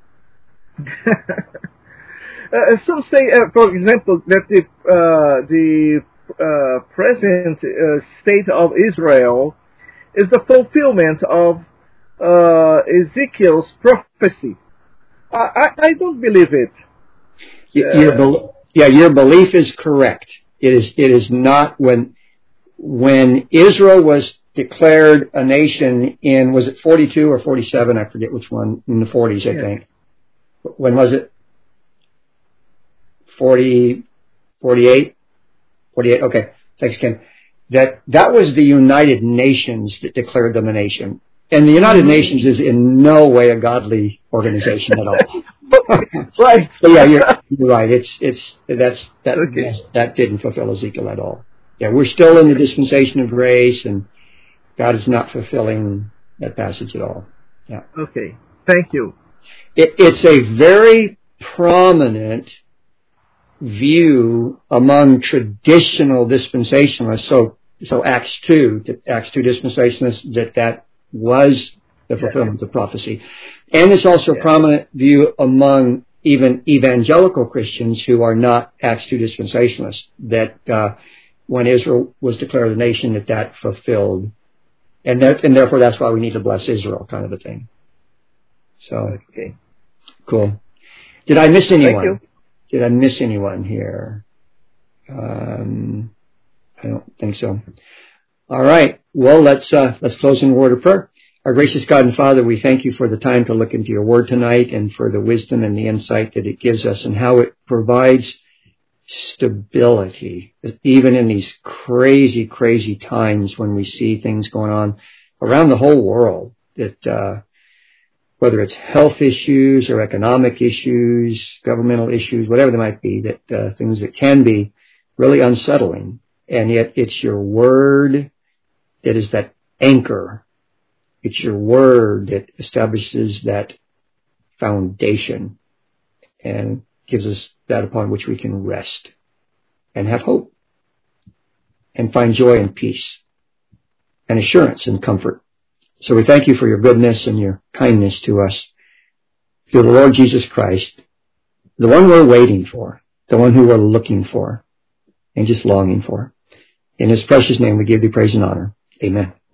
uh, some say, uh, for example, that the uh, the uh, present uh, state of Israel is the fulfillment of uh, Ezekiel's prophecy. I, I, I don't believe it. Uh, your be- yeah, your belief is correct. It is. It is not when when Israel was declared a nation in, was it forty-two or forty-seven? I forget which one. In the forties, I yeah. think. When was it? forty, forty-eight? forty-eight, okay. Thanks, Ken. That, that was the United Nations that declared them a nation. And the United mm-hmm. Nations is in no way a godly organization at all. Right. But yeah, you're, you're right. It's, it's, that's, that, okay. that didn't fulfill Ezekiel at all. Yeah, we're still in the dispensation of grace, and God is not fulfilling that passage at all. Yeah. Okay. Thank you. It, it's a very prominent view among traditional dispensationalists. So, so Acts two, Acts two dispensationalists, that that was the fulfillment yeah. of prophecy. And it's also yeah. a prominent view among even evangelical Christians who are not Acts two dispensationalists, that uh, when Israel was declared a nation, that that fulfilled. And, that, and therefore that's why we need to bless Israel, kind of a thing. So, okay. Cool. Did I miss anyone? Thank you. Did I miss anyone here? Um, I don't think so. All right. Well, let's uh, let's close in a word of prayer. Our gracious God and Father, we thank you for the time to look into your word tonight, and for the wisdom and the insight that it gives us, and how it provides stability, even in these crazy, crazy times when we see things going on around the whole world that uh, whether it's health issues or economic issues, governmental issues, whatever they might be, that uh, things that can be really unsettling. And yet it's your word that is that anchor. It's your word that establishes that foundation and gives us that upon which we can rest and have hope and find joy and peace and assurance and comfort. So we thank you for your goodness and your kindness to us through the Lord Jesus Christ, the one we're waiting for, the one who we're looking for and just longing for. In his precious name we give thee praise and honor. Amen.